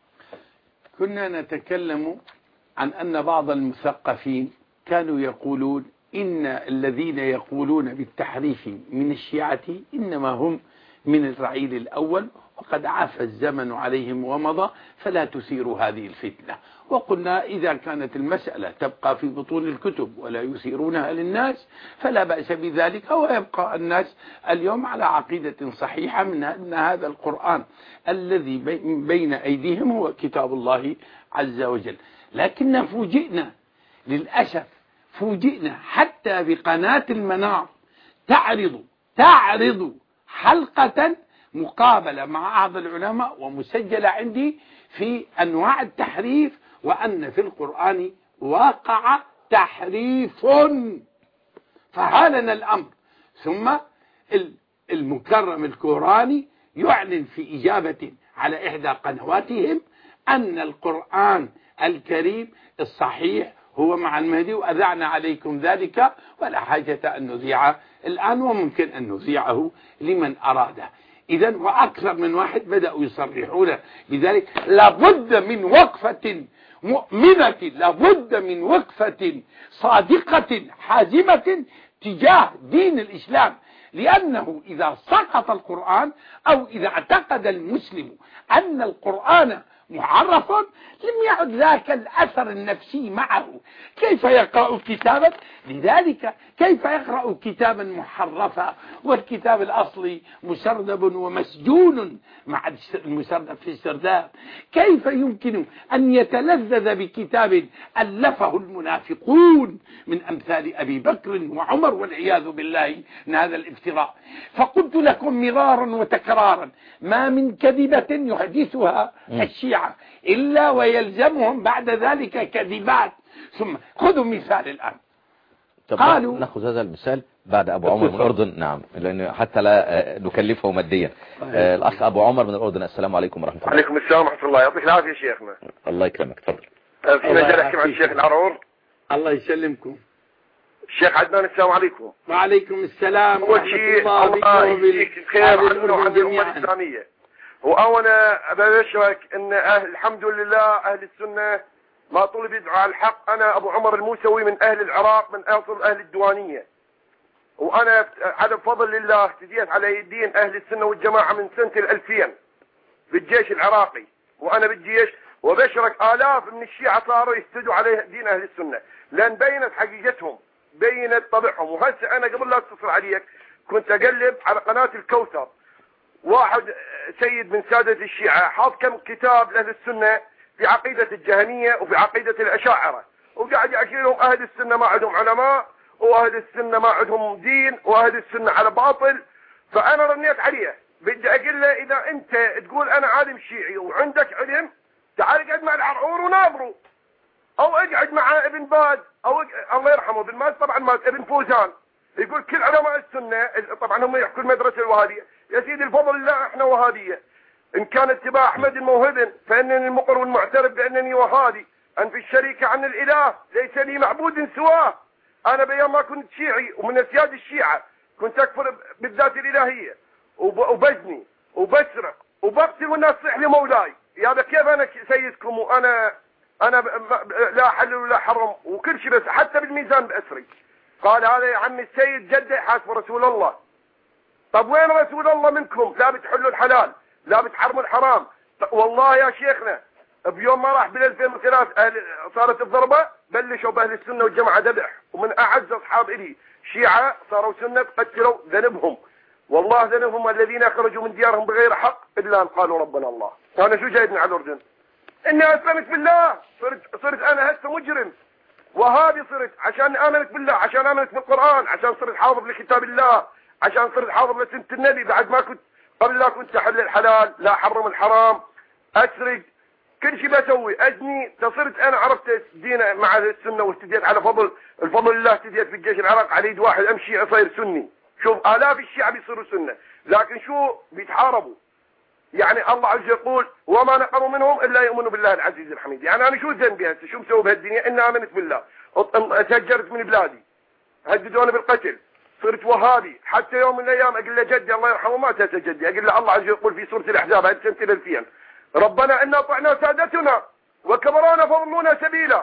كنا نتكلم عن أن بعض المثقفين كانوا يقولون إن الذين يقولون بالتحريف من الشيعة إنما هم من الرعيل الأول وقد عاف الزمن عليهم ومضى فلا تثيروا هذه الفتنة. وقلنا إذا كانت المسألة تبقى في بطون الكتب ولا يثيرونها للناس فلا بأس بذلك، ويبقى الناس اليوم على عقيدة صحيحة من أن هذا القرآن الذي بين أيديهم هو كتاب الله عز وجل. لكن فوجئنا للأسف فوجئنا حتى بقناة المنار تعرض تعرض حلقة مقابلة مع أحد العلماء ومسجلة عندي في أنواع التحريف، وأن في القرآن واقع تحريف، فهالنا الأمر. ثم المكرم الكوراني يعلن في إجابة على إحدى قنواتهم أن القرآن الكريم الصحيح هو مع المهدي، وأذعنا عليكم ذلك ولا حاجة أن نذيعه الآن، وممكن أن نذيعه لمن أراده. إذن وأكثر من واحد بدأوا يصرحون بذلك. لابد من وقفة مؤمنة، لابد من وقفة صادقة حازمة تجاه دين الإسلام، لأنه إذا سقط القرآن أو إذا اعتقد المسلم أن القرآن محرف لم يعد ذاك الأثر النفسي معه. كيف يقرأ كتابا؟ لذلك كيف يقرأ كتابا محرفا والكتاب الأصلي مسردب ومسجون مع المسردب في السرداب؟ كيف يمكن أن يتلذذ بكتاب ألفه المنافقون من أمثال أبي بكر وعمر والعياذ بالله من هذا الافتراء؟ فقلت لكم مرارا وتكرارا ما من كذبة يحدثها الشيعة إلا ويلزمهم بعد ذلك كذبات. ثم خذوا مثال الآن. قالوا نأخذ هذا المثال بعد أبو عمر من الأردن. نعم، لأن حتى لا نكلفه ماديا. آه الأخ أبو عمر من الأردن. السلام عليكم ورحمة الله. وعليكم السلام ورحمة الله. يعطيك العافية شيخنا. الله يكرمك. تفضل. آه في مجال أحكي مع الشيخ العرور. الله يسلمكم. الشيخ عدنان السلام عليكم. وعليكم السلام ورحمة الله. الله يجزيك خير عنه وعن الأمة الإسلامية. وأنا أبشرك أن أهل الحمد لله أهل السنة ما طلب يدعو على الحق. أنا أبو عمر الموسوي من أهل العراق من أصل أهل الديوانية، وأنا على فضل الله اهتديت على يدين أهل السنة والجماعة من سنة الألفين بالجيش العراقي، وأنا بالجيش. وبشرك آلاف من الشيعة صاروا يهتدوا على دين أهل السنة لأن بينت حقيقتهم بينت طبعهم. وهسه أنا قبل لا أتصل عليك كنت أقلب على قناة الكوثر، واحد سيد من سادة الشيعة حاط كم كتاب لأهل السنة في عقيدة الجهمية وفي عقيدة الأشاعرة، وقاعد يحكي لهم أهل السنة ما عندهم علماء وأهل السنة ما عندهم دين وأهل السنة على باطل. فأنا رنيت عليه بدي أقول له إذا أنت تقول أنا عالم شيعي وعندك علم تعال اقعد مع العرعور وناظره، أو اقعد مع ابن باز أو الله يرحمه ابن باز طبعا ما ابن فوزان يقول كل علماء السنة طبعا هم يحكوا المدرسة الوهابية. يا سيدي الفضل الله احنا وهابية. إن كان اتباع أحمد الموهبن فإنني المقر والمعترف بأنني وهابي. أن في الشريكة عن الإله ليس لي معبود سواه. أنا بيوم ما كنت شيعي ومن أسياد الشيعة كنت أكفر بالذات الإلهية وبزني وبسرق وبقتل والناس تصيح لي مولاي. يا هذا كيف أنا سيدكم وأنا أنا لا حلل ولا حرم وكل شيء، بس حتى بالميزان بأسري. قال هذا يا عمي السيد جده حاسب رسول الله. طب وين رسول الله منكم؟ لا بتحلوا الحلال لا بتحرموا الحرام. والله يا شيخنا بيوم ما راح بال ألفين وثلاثة صارت الضربة بلشوا بأهل السنة والجماعة ذبح، ومن أعز أصحاب إلي شيعة صاروا سنة قتلوا ذنبهم، والله ذنبهم الذين خرجوا من ديارهم بغير حق إلا أن قالوا ربنا الله. وأنا شو جايبني على الأردن؟ إني أسلمت بالله، صرت, صرت أنا هسه مجرم وهذه صرت عشان آمنت بالله، عشان آمنت بالقرآن، عشان صرت حافظ لكتاب الله، عشان صرت حافظ لسنة النبي. بعد ما كنت قبل لا كنت أحل الحلال، لا حرم الحرام، أسرق، كل شيء بسوي، أجني. تصرت أنا عرفت دين مع السنة واهتديت على فضل الفضل الله، اهتديت في الجيش العراق على يد واحد أمشي أصير سني. شوف آلاف الشيعة بيصيروا سنة، لكن شو بيتحاربوا. يعني الله عز وجل يقول وما نقموا منهم إلا يؤمنوا بالله العزيز الحميد. يعني أنا شو ذنبي هسه؟ شو مسوي بهالدنيا؟ إني آمنت بالله، تهجرت من بلادي، هددوني بالقتل، صرت وهابي. حتى يوم من الأيام أقول له جدي الله يرحمه ما تنسى جدي، أقول له الله عز وجل يقول في سورة الأحزاب هذه سنة الألفين ربنا إنا أطعنا سادتنا وكبرانا فضلونا سبيلا.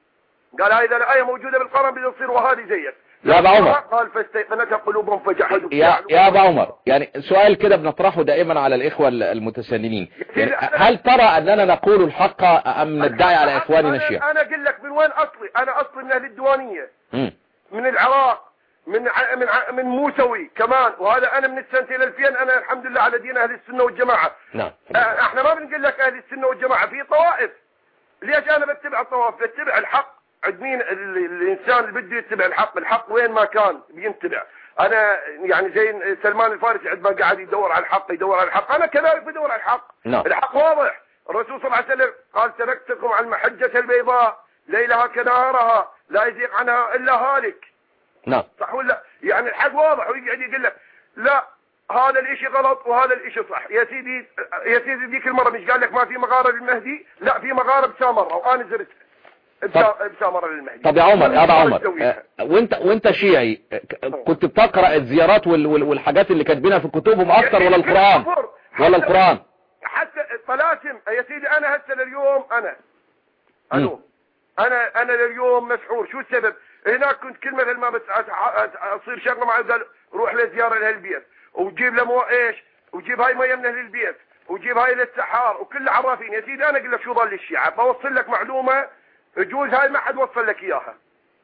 قال هذه الآية موجودة بالقرآن بتصير وهابي زيك. يا أبا عمر قال فاستيقنتها قلوبهم فجحدوا. يا يا أبا عمر، يعني سؤال كده بنطرحه دائما على الإخوة المتسننين، يعني هل ترى أننا نقول الحق أم ندعي على إخواننا الشيعة؟ أنا أقول لك من وين أصلي. أنا أصلي من أهل الديوانية، م. من العراق، من من من موسوي كمان، وهذا أنا من السنة الألفين أنا الحمد لله على دين أهل السنة والجماعة. نعم. احنا ما بنقول لك أهل السنة والجماعة في طوائف. ليش أنا بتبع الطوائف؟ بتبع الحق. عند مين الإنسان اللي بده يتبع الحق، الحق وين ما كان بينتبع. أنا يعني زي سلمان الفارسي عندما قاعد يدور على الحق يدور على الحق، أنا كذلك بدور على الحق. نعم. الحق واضح. الرسول صلى الله عليه وسلم قال تركتكم على المحجة البيضاء ليلها كنهارها لا يزيغ عنها إلا هالك. نعم. صح ولا؟ يعني الحق واضح، ويقعد يقول لك لا هذا الاشي غلط وهذا الاشي صح. يا سيدي يا سيدي ذيك المرة مش قال لك ما في مغارة للمهدي؟ لا في مغارة بسامرة وأنا زرت بسامرة للمهدي. طب يا عمر يا أبا عمر آه وانت وانت شيعي كنت بتقرأ الزيارات وال وال والحاجات اللي كاتبينها في كتبهم اكتر ولا القرآن ولا القرآن؟ حتى الطلاسم يا سيدي أنا هسه لليوم أنا ألو أنا أنا لليوم مسحور. شو السبب؟ هناك كنت كل مثل ما بس أصير شغله معه قال روح لزيارة لأهل البيت وجيب له مو إيش وجيب هاي مية من أهل البيت وجيب هاي للسحار وكل عرافين. يا سيدي أنا أقول لك شو ظل الشيعة بوصل لك معلومة يجوز هاي ما حد وصل لك إياها.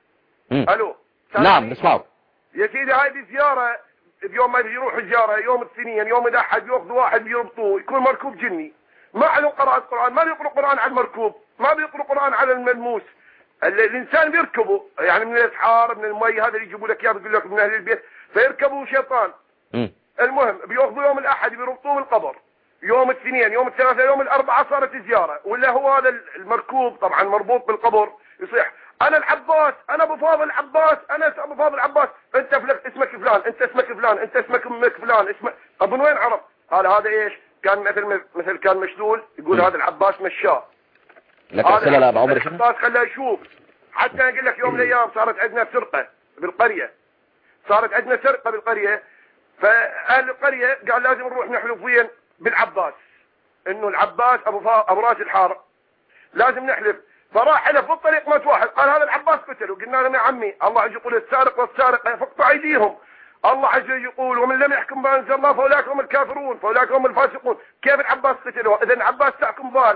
ألو نعم نسمعه. يا سيدي هاي بزيارة بيوم ما يروح زيارة يوم الاثنين يوم الأحد يأخذ واحد بيربطوه يكون مركوب جني ما علم قراءة القرآن، ما بيقرأ قرآن على المركوب، ما بيقرأ قرآن على الملموس. الإنسان بيركبه يعني من الأسحار من المي هذا اللي يجيبوا لك إياه بيقول لك من أهل البيت فيركبوا شيطان. م. المهم بيأخذوا يوم الأحد بيربطوه بالقبر، يوم الاثنين يوم الثلاثاء يوم الأربعاء صارت زيارة ولا هو هذا المركوب طبعا مربوط بالقبر يصيح أنا العباس أنا أبو فاضل العباس أنا أبو فاضل العباس أنت اسمك فلان أنت اسمك فلان أنت اسمك أمك فلان اسمك. طب من وين عرف؟ قال هذا إيش كان مثل مثل كان مشلول يقول م. هذا العباس مشاه. لك أسئلة لا بعمر العباس خلاه يشوف. حتى أقول لك يوم من الأيام صارت عندنا سرقة بالقرية، صارت عندنا سرقة بالقرية، فأهل القرية قال لازم نروح نحلف وين بالعباس إنه العباس أبو فا... أبو راس الحارة لازم نحلف. فراح حلف بالطريق مات واحد قال هذا العباس قتله. قلنا له يا عمي الله عز يقول السارق والسارق فاقطعوا أيديهم. الله عز وجل يقول ومن لم يحكم بما أنزل الله فأولئك هم الكافرون فأولئك هم الفاسقون. كيف العباس قتله؟ إذا العباس تحكم ضال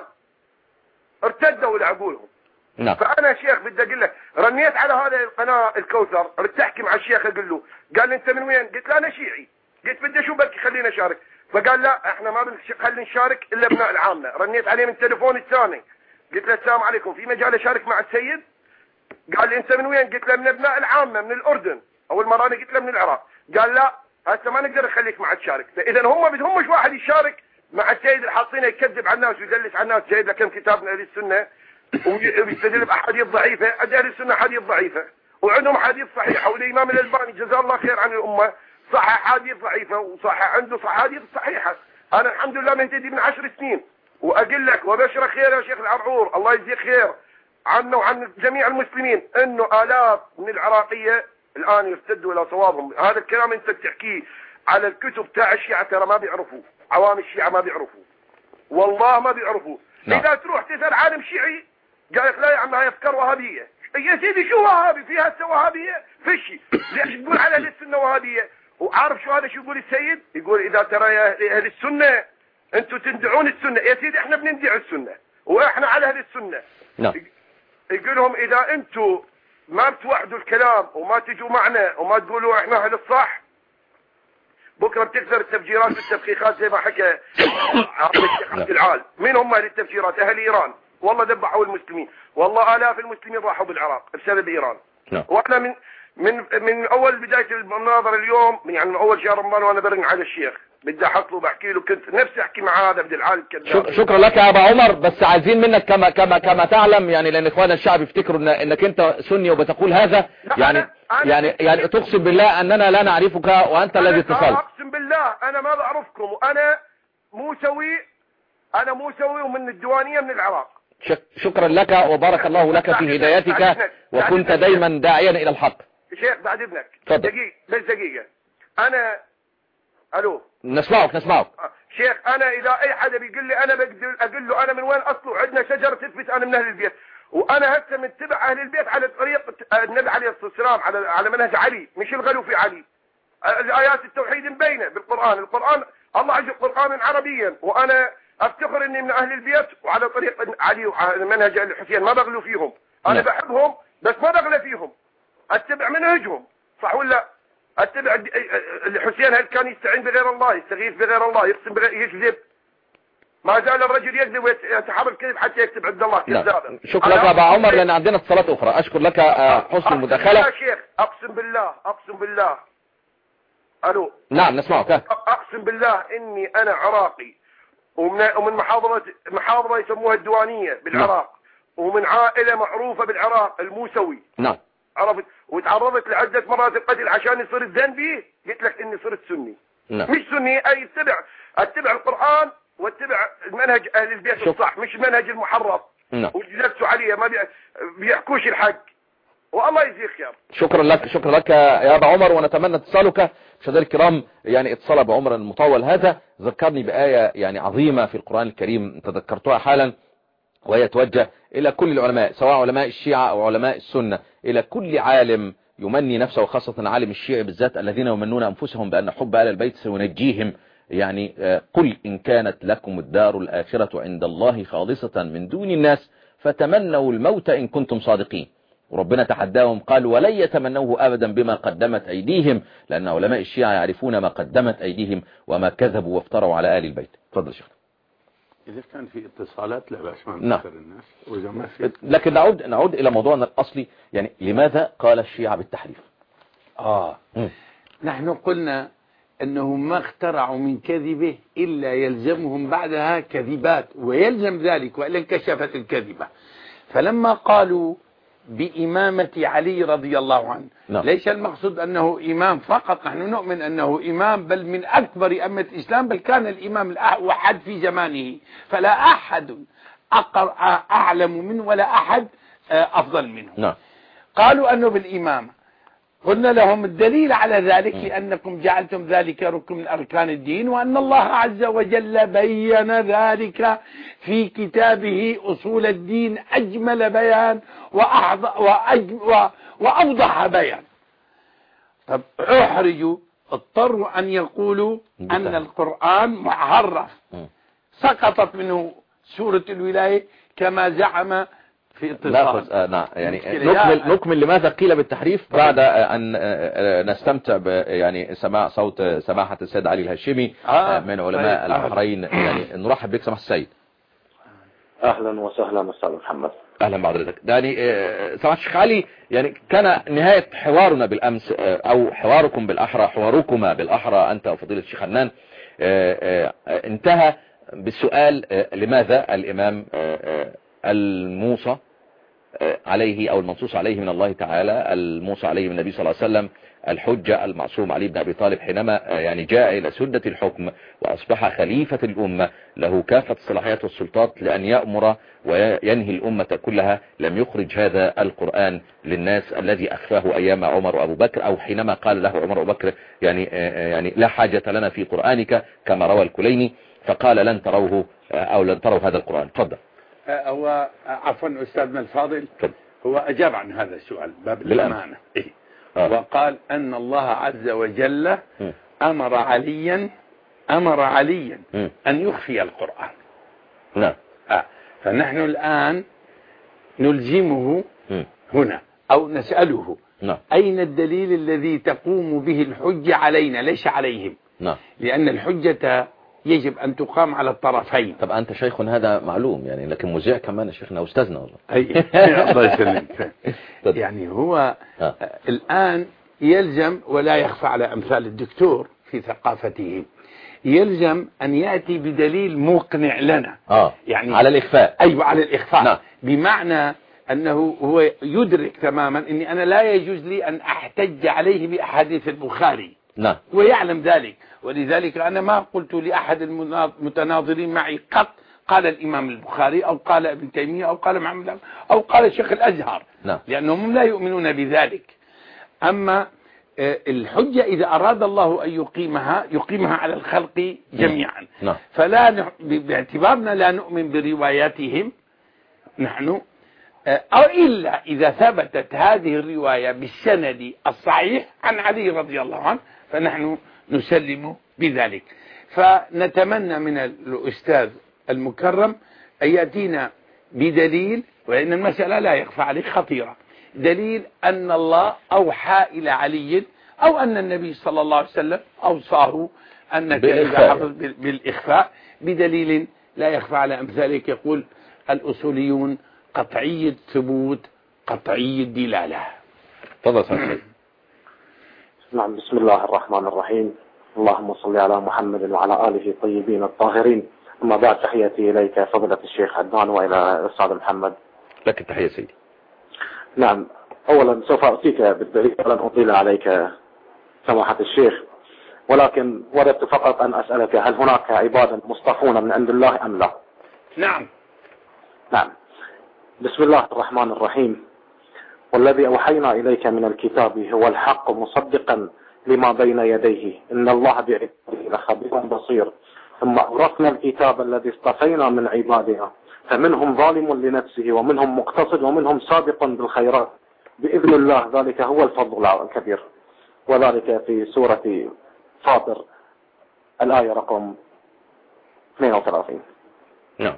ارتدوا لعقولهم. نعم. فأنا شيخ بدي أقول لك رنيت على هذا القناة الكوثر ردت أحكي مع الشيخ أقول له قال لي أنت من وين؟ قلت له أنا شيعي. قلت بدي أشوف بلكي خلينا نشارك. فقال لا احنا ما بنخلي نشارك إلا ابناء العامة. رنيت عليه من تليفون الثاني قلت له السلام عليكم في مجال أشارك مع السيد؟ قال لي أنت من وين؟ قلت له من ابناء العامة من الأردن. أول مرة أنا قلت له من العراق. قال لا هسه ما نقدر نخليك مع تشارك. إذا هم بدهمش واحد يشارك مع السيد اللي حاطينه يكذب على الناس ويدلس على الناس جايب له كم كتاب من أهل السنة ويستدل بأحاديث ضعيفة. عند أهل السنة حديث ضعيفة وعندهم حديث صحيحة والإمام الألباني جزاه الله خير عن الأمة صح حديث ضعيفة وصح عنده صح حديث صحيحة. أنا الحمد لله مهتدي من عشر سنين وأقول لك وبشرك خير يا شيخ العرعور الله يجزيك خير عنا وعن جميع المسلمين إنه آلاف من العراقية الآن يرتدوا إلى صوابهم. هذا الكلام أنت بتحكيه على الكتب تاع الشيعة ترى ما بيعرفوه. عوام الشيعة ما بيعرفوه والله ما بيعرفوه. لا. إذا تروح تسأل عالم شيعي قال لك لا يا عم هاي أفكار وهابية. يا سيدي شو وهابي فيها هسه وهابية فشي ليش تقول على أهل السنة وهابية؟ وعارف شو هذا شو يقول السيد؟ يقول إذا ترى يا أهل السنة أنتوا تندعون السنة. يا سيدي احنا بنندع السنة واحنا على اهل السنة. نعم. يقول لهم اذا انتم ما بتوحدوا الكلام وما تجوا معنا وما تقولوا احنا اهل الصح، بكره بتكثر التفجيرات والتفخيخات زي ما حكى الشيخ عبد العال. مين هم اهل التفجيرات؟ اهل ايران. والله ذبحوا المسلمين، والله الاف المسلمين راحوا بالعراق بسبب ايران. نعم. واحنا من من من اول بدايه المناظره اليوم، يعني من اول شهر رمضان وانا برن على الشيخ بدي احط له بحكي له، كنت نفسي احكي مع هذا عبد العال الكذاب. شكرا لك يا ابا عمر، بس عايزين منك كما كما كما تعلم يعني، لان اخواننا الشعب يفتكروا إن انك انت سني وبتقول هذا يعني أنا أنا يعني يعني تقسم بالله اننا لا نعرفك وانت الذي اتصلت. اقسم بالله انا ما بعرفكم، وانا موسوي، انا موسوي ومن الديوانيه من العراق. شكرا لك وبارك الله لك في هدايتك، وكنت دايما داعيا الى الحق. شيخ بعد اذنك دقيقه بس دقيقه. انا الو نسمعك نسمعك شيخ. انا اذا اي حدا بيقول لي انا بقدر اقول له انا من وين اصله، عندنا شجره تثبت انا من اهل البيت، وانا هسه متبع اهل البيت على طريق النبي عليه الصلاه والسلام، على على منهج علي، مش الغلو في علي. الايات التوحيد مبينه بالقران، القران الله عز وجل قرانا عربيا، وانا افتخر اني من اهل البيت وعلى طريق علي وعلى منهج الحسين، ما بغلو فيهم. انا نعم. بحبهم بس ما بغلى فيهم، اتبع منهجهم، صح ولا؟ اتبع الحسين. هل كان يستعين بغير الله، يستغيث بغير الله، يقسم بغير، يكذب؟ ما زال الرجل يكذب ويتحرى الكذب حتى يكتب عند الله كذابا. شكرا لك يا ابا عمر، لان عندنا اتصالات اخرى. اشكر لك حسن المداخله. يا شيخ اقسم بالله اقسم بالله الو نعم نسمعك. اقسم بالله اني انا عراقي، ومن ومن محافظه محافظه يسموها الديوانيه بالعراق، ومن عائله معروفه بالعراق الموسوي. نعم. عرفت؟ وتعرضت لعده مرات القتل عشان صرت ذنبي، قلت لك اني صرت سني. نعم. مش سني، اي اتبع اتبع القران واتبع المنهج اهل البيت شوف. الصح، مش منهج المحرف. نعم. وجلسوا عليه ما بي... بيحكوش الحق، والله يجزيك خير. شكرا لك شكرا لك يا ابا عمر، ونتمنى اتصالك. مشاهدينا الكرام، يعني اتصال ابو عمر المطول هذا ذكرني بآية يعني عظيمة في القرآن الكريم تذكرتها حالا، وهي توجه الى كل العلماء، سواء علماء الشيعة او علماء السنة، الى كل عالم يمني نفسه، وخاصة عالم الشيعي بالذات الذين يمنون انفسهم بان حب آل البيت سينجيهم. يعني قل إن كانت لكم الدار الآخرة عند الله خالصة من دون الناس فتمنوا الموت إن كنتم صادقين. وربنا تحداهم قال ولن يتمنوه أبدا بما قدمت أيديهم، لأن علماء الشيعة يعرفون ما قدمت أيديهم وما كذبوا وافتروا على آل البيت. تفضل شيخ. إذا كان في اتصالات لا بأس ما نعم. الناس، وإذا ما في لكن نعود نعود إلى موضوعنا الأصلي، يعني لماذا قال الشيعة بالتحريف؟ آه م. نحن قلنا أنهم ما اخترعوا من كذبه إلا يلزمهم بعدها كذبات، ويلزم ذلك وإلا انكشفت الكذبة. فلما قالوا بإمامة علي رضي الله عنه، نعم. ليس المقصود أنه إمام فقط، نحن نؤمن أنه إمام بل من أكبر أئمة الإسلام، بل كان الإمام الأوحد في زمانه، فلا أحد أعلم منه ولا أحد أفضل منه. نعم. قالوا أنه بالإمامة، قلنا لهم الدليل على ذلك لأنكم جعلتم ذلك ركن من أركان الدين، وأن الله عز وجل بين ذلك في كتابه أصول الدين أجمل بيان وأوضح بيان. طب أحرجوا اضطروا أن يقولوا أن القرآن محرف، سقطت منه سورة الولاية كما زعم في اتصال. آه نعم، يعني نكمل نكمل لماذا قيل بالتحريف بعد أن نستمتع ب يعني سماع صوت سماحة السيد علي الهاشمي آه من علماء البحرين. يعني نرحب بك سماحة السيد. اهلا وسهلا استاذ محمد. اهلا بحضرتك. يعني سماحة الشيخ علي، يعني كان نهاية حوارنا بالامس او حواركم بالاحرى، حواركما بالاحرى انت وفضيلة الشيخ حنان، انتهى بالسؤال لماذا الامام الموصى عليه او المنصوص عليه من الله تعالى، الموصى عليه من النبي صلى الله عليه وسلم، الحجة المعصوم علي بن ابي طالب، حينما يعني جاء الى سدة الحكم واصبح خليفة الامة له كافة الصلاحيات والسلطات لان يأمر وينهي الامة كلها، لم يخرج هذا القرآن للناس الذي اخفاه ايام عمر وابو بكر، او حينما قال له عمر وابو بكر يعني يعني لا حاجة لنا في قرآنك كما روى الكليني، فقال لن تروه او لن تروا هذا القرآن. تفضل. هو عفوا أستاذنا الفاضل، هو أجاب عن هذا السؤال باب الأمانة. إيه؟ آه. وقال أن الله عز وجل أمر عليا أمر عليا م. أن يخفي القرآن. نعم. آه. فنحن الآن نلزمه م. هنا أو نسأله نعم. أين الدليل الذي تقوم به الحجة علينا ليس عليهم؟ نعم. لأن الحجة يجب أن تقام على الطرفين. طب أنت شيخ هذا معلوم يعني، لكن مذيع كمان يا شيخنا أستاذنا والله. أي الله يسلمك. يعني هو ها. الآن يلزم، ولا يخفى على أمثال الدكتور في ثقافتهم، يلزم أن يأتي بدليل مقنع لنا. آه. يعني على الإخفاء. أيوة على الإخفاء. نعم. بمعنى أنه هو يدرك تماما أني أنا لا يجوز لي أن أحتج عليه بأحاديث البخاري. نعم. ويعلم ذلك، ولذلك أنا ما قلت لأحد المتناظرين معي قط قال الإمام البخاري أو قال ابن تيمية أو قال محمد أو قال الشيخ الأزهر. نعم. لأنهم لا يؤمنون بذلك. أما الحجة إذا أراد الله أن يقيمها يقيمها على الخلق جميعا. نعم. فلا ن... باعتبارنا لا نؤمن برواياتهم نحن، أو إلا إذا ثبتت هذه الرواية بالسند الصحيح عن علي رضي الله عنه فنحن نسلم بذلك. فنتمنى من الأستاذ المكرم أن يأتينا بدليل، وإن المسألة لا يخفى عليه خطيرة، دليل أن الله أوحى إلى علي أو أن النبي صلى الله عليه وسلم أوصاه أنك إذا حفظ بالإخفاء، بدليل لا يخفى على أمثالك. يقول الأصوليون قطعي الثبوت قطعي الدلالة. تفضل سيدي. نعم. بسم الله الرحمن الرحيم. اللهم صل على محمد وعلى آله الطيبين الطاهرين. أما بعد، تحياتي إليك فضيلة الشيخ عدنان وإلى الأستاذ محمد. لك التحية سيدي. نعم. أولا سوف أتيك بالدليل ولن أطيل عليك سماحة الشيخ، ولكن وردت فقط أن أسألك هل هناك عباد مصطفون من عند الله أم لا؟ نعم. نعم. بسم الله الرحمن الرحيم. والذي أوحينا إليك من الكتاب هو الحق مصدقا لما بين يديه إن الله بعباده لخبير بصير. ثم أورثنا الكتاب الذي اصطفينا من عبادنا فمنهم ظالم لنفسه ومنهم مقتصد ومنهم سابق بالخيرات بإذن الله، ذلك هو الفضل الكبير. وذلك في سورة فاطر الآية رقم اثنين وثلاثين. نعم.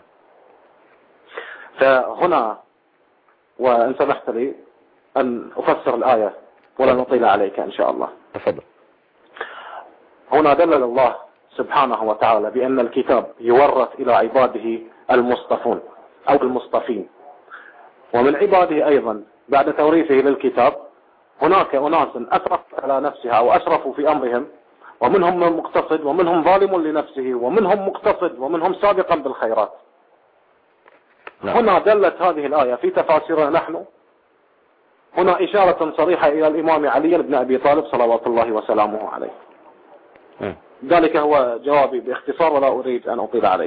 فهنا وإن سمحت لي أن أفسر الآية ولا نطيل عليك إن شاء الله. تفضل. هنا دلل الله سبحانه وتعالى بأن الكتاب يورث إلى عباده المصطفون أو المصطفين، ومن عباده أيضا بعد توريثه للكتاب هناك أناس أسرفوا على نفسها أو أسرفوا في أمرهم، ومنهم من مقتصد ومنهم ظالم لنفسه ومنهم مقتصد ومنهم سابقا بالخيرات. نعم. هنا دلت هذه الآية في تفاسيرنا نحن هنا إشارة صريحة إلى الإمام علي بن أبي طالب صلوات الله وسلامه عليه. م. ذلك هو جوابي باختصار ولا أريد أن أطيل عليك.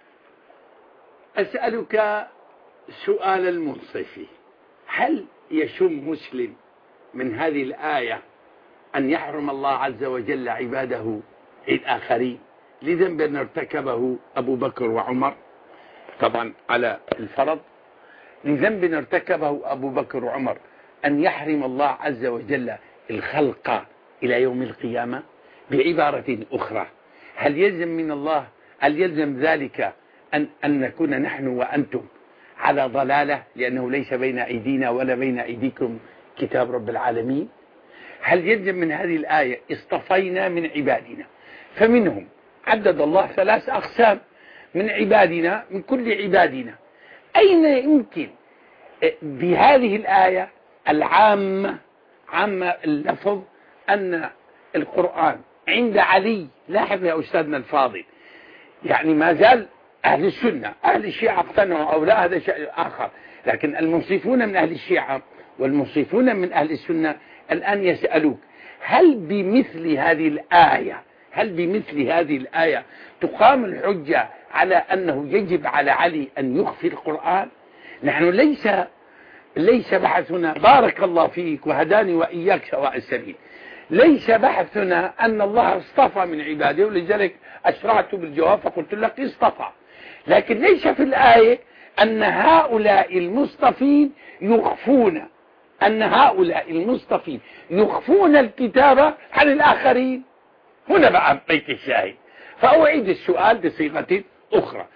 أسألك سؤال المنصف، هل يشم مسلم من هذه الآية أن يحرم الله عز وجل عباده الآخرين لذنب ارتكبه أبو بكر وعمر؟ طبعا على الفرض لذنب ارتكبه أبو بكر وعمر أن يحرم الله عز وجل الخلق إلى يوم القيامة؟ بعبارة أخرى، هل يلزم من الله هل يلزم ذلك أن, أن نكون نحن وأنتم على ضلالة لأنه ليس بين أيدينا ولا بين أيديكم كتاب رب العالمين؟ هل يلزم من هذه الآية اصطفينا من عبادنا؟ فمنهم عدد الله ثلاث أقسام من عبادنا، من كل عبادنا. أين يمكن بهذه الآية العامة عامة اللفظ أن القرآن عند علي، لاحظ يا أستاذنا الفاضل، يعني ما زال أهل السنة أهل الشيعة اقتنعوا أو لا هذا شيء آخر، لكن المنصفون من أهل الشيعة والمنصفون من أهل السنة الآن يسألوك هل بمثل هذه الآية هل بمثل هذه الآية تقام الحجة على أنه يجب على علي أن يخفي القرآن؟ نحن ليس ليس بحثنا، بارك الله فيك وهداني وإياك سواء السبيل، ليس بحثنا أن الله اصطفى من عباده، ولذلك أشرعت بالجواب فقلت لك اصطفى، لكن ليس في الآية أن هؤلاء المصطفين يخفون أن هؤلاء المصطفين يخفون الكتاب عن الآخرين. هنا بقى بيت الشاهد. فأعيد السؤال بصيغة أخرى،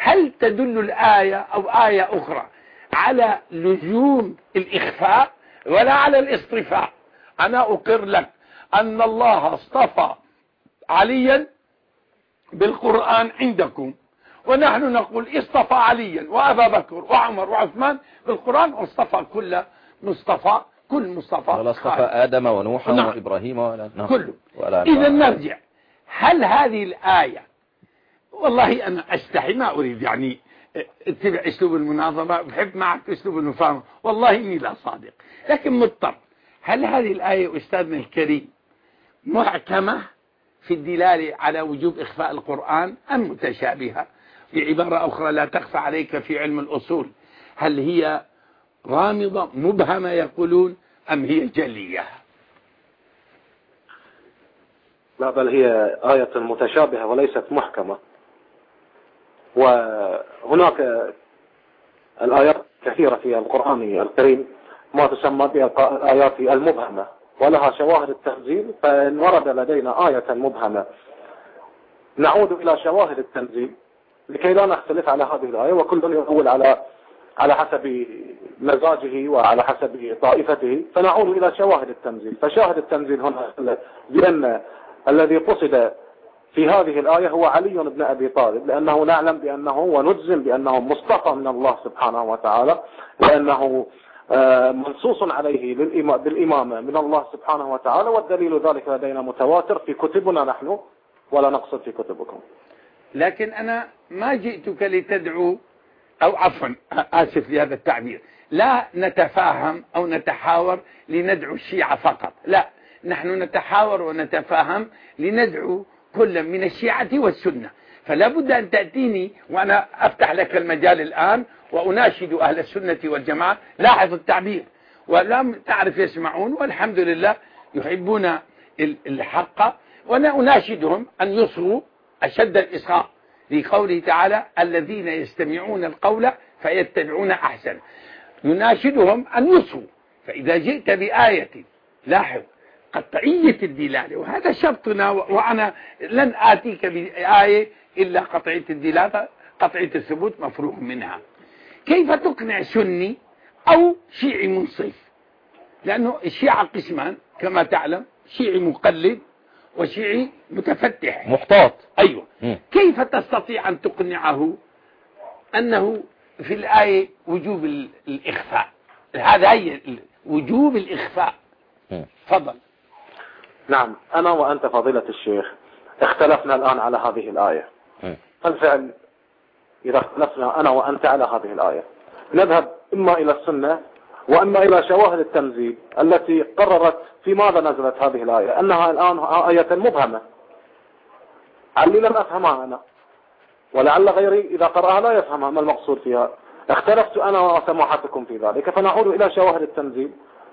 هل تدل الآية أو آية أخرى على لزوم الإخفاء ولا على الاصطفاء؟ أنا أقر لك أن الله اصطفى عليا بالقرآن عندكم، ونحن نقول اصطفى عليا وأبا بكر وعمر وعثمان بالقرآن، واصطفى كل مصطفى كل مصطفى ولا اصطفى آدم ونوحا نعم. وإبراهيم ولا نعم. كله. ولا إذا نرجع، هل هذه الآية، والله أنا أستحي ما أريد يعني اتبع أسلوب المناظرة، بحب معك أسلوب المفاهمة، والله إني لا صادق، لكن مضطر. هل هذه الآية أستاذنا الكريم محكمة في الدلالة على وجوب إخفاء القرآن أم متشابهة؟ بعبارة أخرى لا تخفى عليك في علم الأصول، هل هي غامضة مبهمة يقولون أم هي جلية؟ لا، بل هي آية متشابهة وليست محكمة. وهناك الآيات كثيرة في القرآن الكريم ما تسمى بالآيات المبهمة ولها شواهد التنزيل، فإن ورد لدينا آية مبهمة نعود إلى شواهد التنزيل لكي لا نختلف على هذه الآية، وكل يقول على على حسب مزاجه وعلى حسب طائفته، فنعود إلى شواهد التنزيل. فشاهد التنزيل هنا بأن الذي قصد في هذه الآية هو علي بن أبي طالب، لأنه نعلم بأنه ونجزم بأنه مصطفى من الله سبحانه وتعالى، لأنه منصوص عليه بالإمامة من الله سبحانه وتعالى، والدليل ذلك لدينا متواتر في كتبنا نحن ولا نقصد في كتبكم. لكن أنا ما جئتك لتدعو، أو عفوا آسف لهذا التعبير، لا نتفاهم أو نتحاور لندعو الشيعة فقط، لا، نحن نتحاور ونتفاهم لندعو كل من الشيعة والسنة. فلا بد أن تأتيني وأنا أفتح لك المجال الآن وأناشد أهل السنة والجماعة، لاحظ التعبير، ولم تعرف يسمعون والحمد لله يحبون الحق، وأنا أناشدهم أن يصغوا أشد الإصغاء لقوله تعالى الذين يستمعون القول فيتبعون أحسن. يناشدهم أن يصغوا، فإذا جئت بآية، لاحظ قطعية الدلالة، وهذا شرطنا، وأنا لن آتيك بآية إلا قطعية الدلالة، قطعية الثبوت مفروغ منها. كيف تقنع سني أو شيعي منصف؟ لأنه الشيعة قسمان كما تعلم، شيعي مقلد وشيعي متفتح محتاط. أيوة. م. كيف تستطيع أن تقنعه أنه في الآية وجوب الإخفاء؟ هذا هي وجوب الإخفاء. تفضل. نعم، أنا وأنت فضيلة الشيخ اختلفنا الآن على هذه الآية. فالفعل إذا اختلفنا أنا وأنت على هذه الآية نذهب إما إلى السنة وإما إلى شواهد التنزيل التي قررت في ماذا نزلت هذه الآية، أنها الآن آية مبهمة. علي لم أفهمها أنا، ولعل غيري إذا قرأها لا يفهمها ما المقصود فيها. اختلفت أنا وسماحتكم في ذلك، فنعود إلى شواهد التنزيل.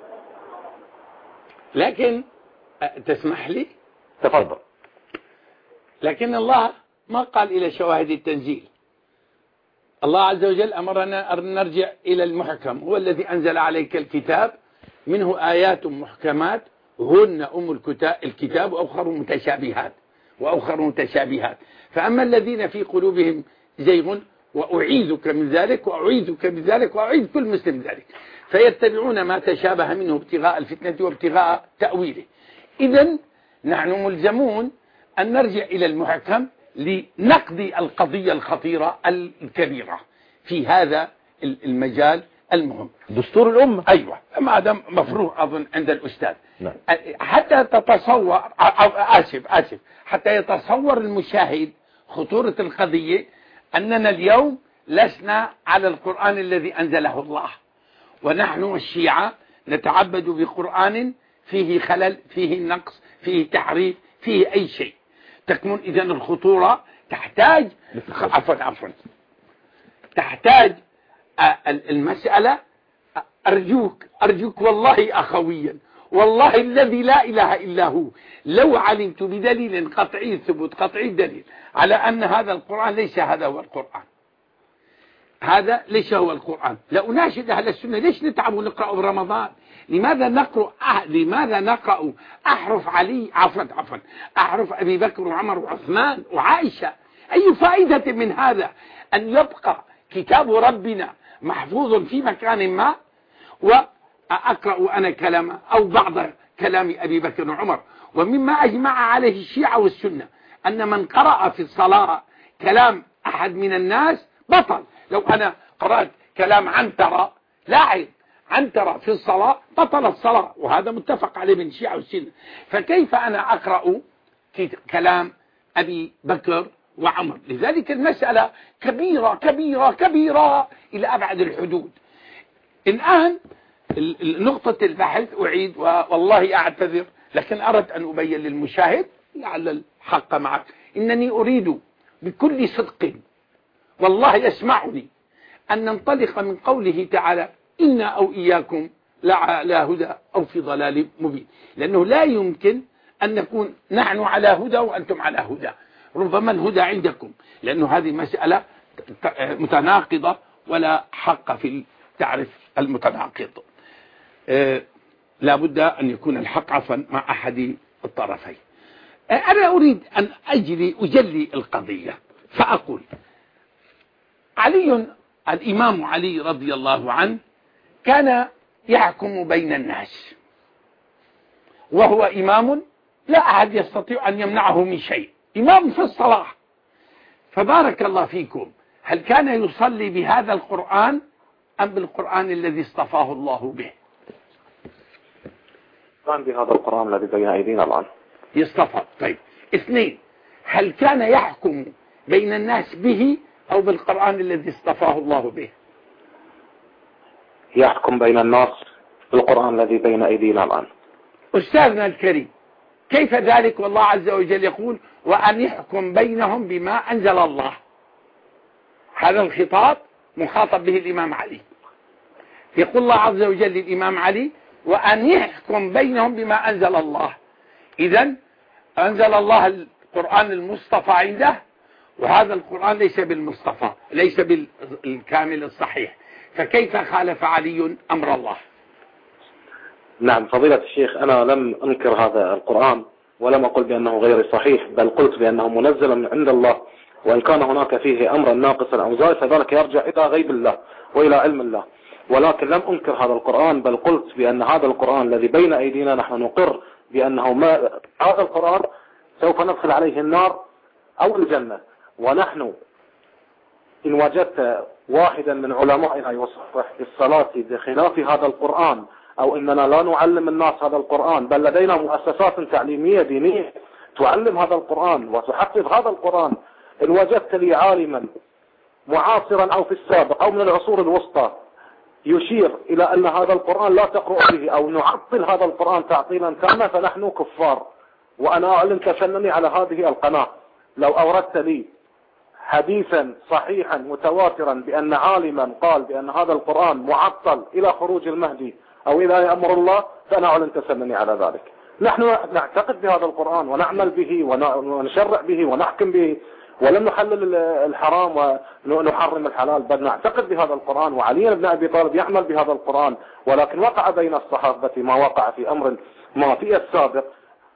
لكن تسمح لي؟ تفضل. لكن الله ما قال إلى شواهد التنزيل. الله عز وجل أمرنا أن نرجع إلى المحكم، هو الذي أنزل عليك الكتاب منه آيات محكمات هن أم الكتاب وأخر متشابهات وأخر متشابهات. فأما الذين في قلوبهم زيغ وأعيذك من ذلك وأعيذك من ذلك وأعيذ كل مسلم ذلك، فيتبعون ما تشابه منه ابتغاء الفتنة وابتغاء تأويله. إذن نحن ملزمون أن نرجع إلى المحكم لنقضي القضية الخطيرة الكبيرة في هذا المجال المهم، دستور الأمة. أيوة، ما دام مفروغ أظن عند الأستاذ. نعم. حتى تتصور آسف آسف حتى يتصور المشاهد خطورة القضية، أننا اليوم لسنا على القرآن الذي أنزله الله، ونحن الشيعة نتعبد بقرآن فيه خلل، فيه نقص، فيه تحريف، فيه أي شيء. تكمن إذن الخطورة تحتاج عفوا عفوا تحتاج المسألة. أرجوك أرجوك والله أخويا، والله الذي لا إله إلا هو، لو علمت بدليل قطعي ثبوت قطعي دليل على أن هذا القرآن ليس هذا هو القرآن، هذا ليس هو القرآن، لأناشد أهل السنة ليش نتعب ونقرأ برمضان؟ لماذا نقرأ أه... لماذا نقرأ أحرف علي عفوا عفوا أحرف أبي بكر وعمر وعثمان وعائشة؟ أي فائدة من هذا أن يبقى كتاب ربنا محفوظ في مكان ما وأقرأ أنا كلام أو بعض كلام أبي بكر وعمر. ومما أجمع عليه الشيعة والسنة أن من قرأ في الصلاة كلام أحد من الناس بطل. لو أنا قرأت كلام عنترة لاعب عنترة في الصلاة بطل الصلاة، وهذا متفق عليه من الشيعة والسنة. فكيف أنا أقرأ كلام أبي بكر وعمر؟ لذلك المسألة كبيرة كبيرة كبيرة إلى أبعد الحدود. الآن نقطة البحث أعيد، والله أعتذر، لكن أردت أن أبين للمشاهد لعل الحق معك إنني أريد بكل صدق والله يسمعني أن ننطلق من قوله تعالى إنا أو إياكم لعلى هدى أو في ضلال مبين، لأنه لا يمكن أن نكون نحن على هدى وأنتم على هدى، ربما الهدى عندكم، لأنه هذه مسألة متناقضة ولا حق في تعرف المتناقض. أه لا بد أن يكون الحق عفوا مع أحد الطرفين. أه أنا أريد أن أجري أجلي القضية فأقول علي الإمام علي رضي الله عنه كان يحكم بين الناس، وهو إمام لا أحد يستطيع أن يمنعه من شيء، إمام في الصلاة. فبارك الله فيكم، هل كان يصلي بهذا القرآن أم بالقرآن الذي اصطفاه الله به؟ كان بهذا القرآن الذي بين أيدينا الآن يصطفى. طيب اثنين، هل كان يحكم بين الناس به أو بالقرآن الذي اصطفاه الله به؟ يحكم بين الناس بالقرآن الذي بين أيدينا الآن. أستاذنا الكريم، كيف ذلك والله عز وجل يقول وأن يحكم بينهم بما أنزل الله؟ هذا الخطاب مخاطب به الإمام علي. يقول الله عز وجل للإمام علي وأن يحكم بينهم بما أنزل الله. إذن أنزل الله القرآن المصطفى عنده، وهذا القرآن ليس بالمصطفى، ليس بالكامل الصحيح، فكيف خالف علي أمر الله؟ نعم فضيلة الشيخ، أنا لم أنكر هذا القرآن ولم أقل بأنه غير صحيح، بل قلت بأنه منزل من عند الله، وإن كان هناك فيه أمرا ناقصا أو زائد فذلك يرجع إلى غيب الله وإلى علم الله، ولكن لم أنكر هذا القرآن، بل قلت بأن هذا القرآن الذي بين أيدينا نحن نقر بأنه ما هذا القرآن سوف ندخل عليه النار أو الجنة. ونحن إن وجدت واحدا من علمائنا يصرح بالصلاة بخلاف هذا القرآن، أو إننا لا نعلم الناس هذا القرآن، بل لدينا مؤسسات تعليمية دينية تعلم هذا القرآن وتحفظ هذا القرآن، إن وجدت لي عالما معاصرا أو في السابق أو من العصور الوسطى يشير إلى أن هذا القرآن لا تقرأ به أو نعطل هذا القرآن تعطيلا كاملا فنحن كفار. وأنا أعلن تفنني على هذه القناة لو أوردت لي حديثا صحيحا متواترا بأن عالما قال بأن هذا القرآن معطل إلى خروج المهدي أو إلى أمر الله فأنا أعلن تفنني على ذلك. نحن نعتقد بهذا القرآن ونعمل به ونشرع به ونحكم به، ولم نحلل الحرام ونحرم الحلال، بل نعتقد بهذا القرآن، وعلي بن أبي طالب يعمل بهذا القرآن. ولكن وقع بين الصحابة ما وقع في أمر ما في السابق،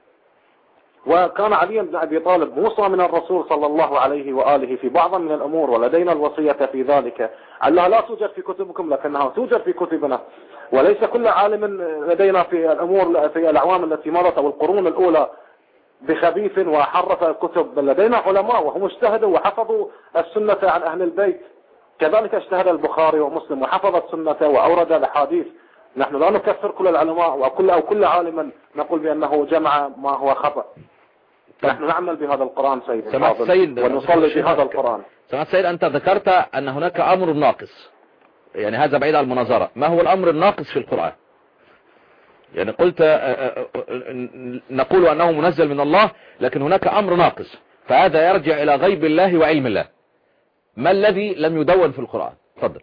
وكان علي بن أبي طالب موصى من الرسول صلى الله عليه وآله في بعض من الأمور، ولدينا الوصية في ذلك أنها لا توجد في كتبكم لكنها توجد في كتبنا. وليس كل عالم لدينا في الأمور في الأعوام التي مرت أو القرون الأولى بخبيث وحرف الكتب، بل لدينا علماء وهم اجتهدوا وحفظوا السنة عن أهل البيت، كذلك اجتهد البخاري ومسلم وحفظ السنة وأورد الحديث. نحن لا نكفر كل العلماء وكل أو كل عالم نقول بأنه جمع ما هو خطأ. نحن نعمل بهذا القرآن سيد الفاضل ونصلي بهذا القرآن. سمعت سيد، أنت ذكرت أن هناك أمر ناقص، يعني هذا بعيد عن المناظرة. ما هو الأمر الناقص في القرآن؟ يعني قلت نقول أنه منزل من الله لكن هناك أمر ناقص، فهذا يرجع إلى غيب الله وعلم الله. ما الذي لم يدون في القرآن؟ تفضل.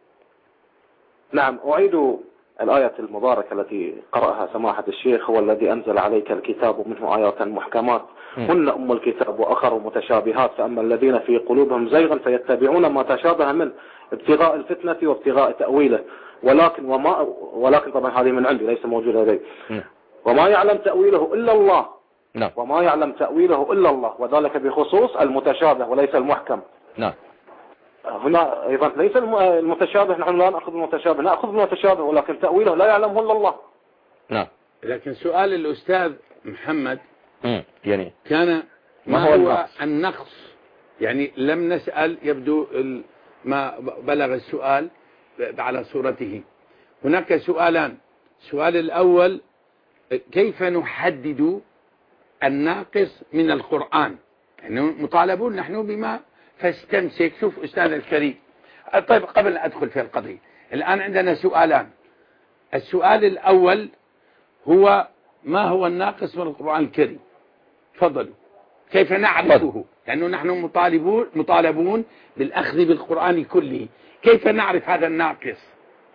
نعم أعيد الآية المباركة التي قرأها سماحة الشيخ: هو الذي أنزل عليك الكتاب منه آيات محكمات هن أم الكتاب وآخر متشابهات فأما الذين في قلوبهم زيغا فيتبعون ما تشابه منه ابتغاء الفتنة وابتغاء تأويله ولكن وما ولكن طبعا هذه من عندي ليس موجودة لدي وما يعلم تأويله إلا الله نعم. وما يعلم تأويله إلا الله، وذلك بخصوص المتشابه وليس المحكم. نعم. هنا أيضا ليس المتشابه، نحن لا نأخذ المتشابه، نأخذ المتشابه ولكن تأويله لا يعلمه إلا الله. نعم. لكن سؤال الأستاذ محمد مم. يعني كان ما, ما هو, هو النقص؟ النقص يعني لم نسأل، يبدو ما بلغ السؤال على صورته. هناك سؤالان. السؤال الأول كيف نحدد الناقص من القرآن؟ يعني مطالبون نحن بما فاستمسك. شوف أستاذ الكريم، طيب قبل أن أدخل في القضية الآن عندنا سؤالان. السؤال الأول هو ما هو الناقص من القرآن الكريم؟ تفضلوا. كيف نعرفه؟ لأنه نحن مطالبون مطالبون بالأخذ بالقرآن كله. كيف نعرف هذا الناقص؟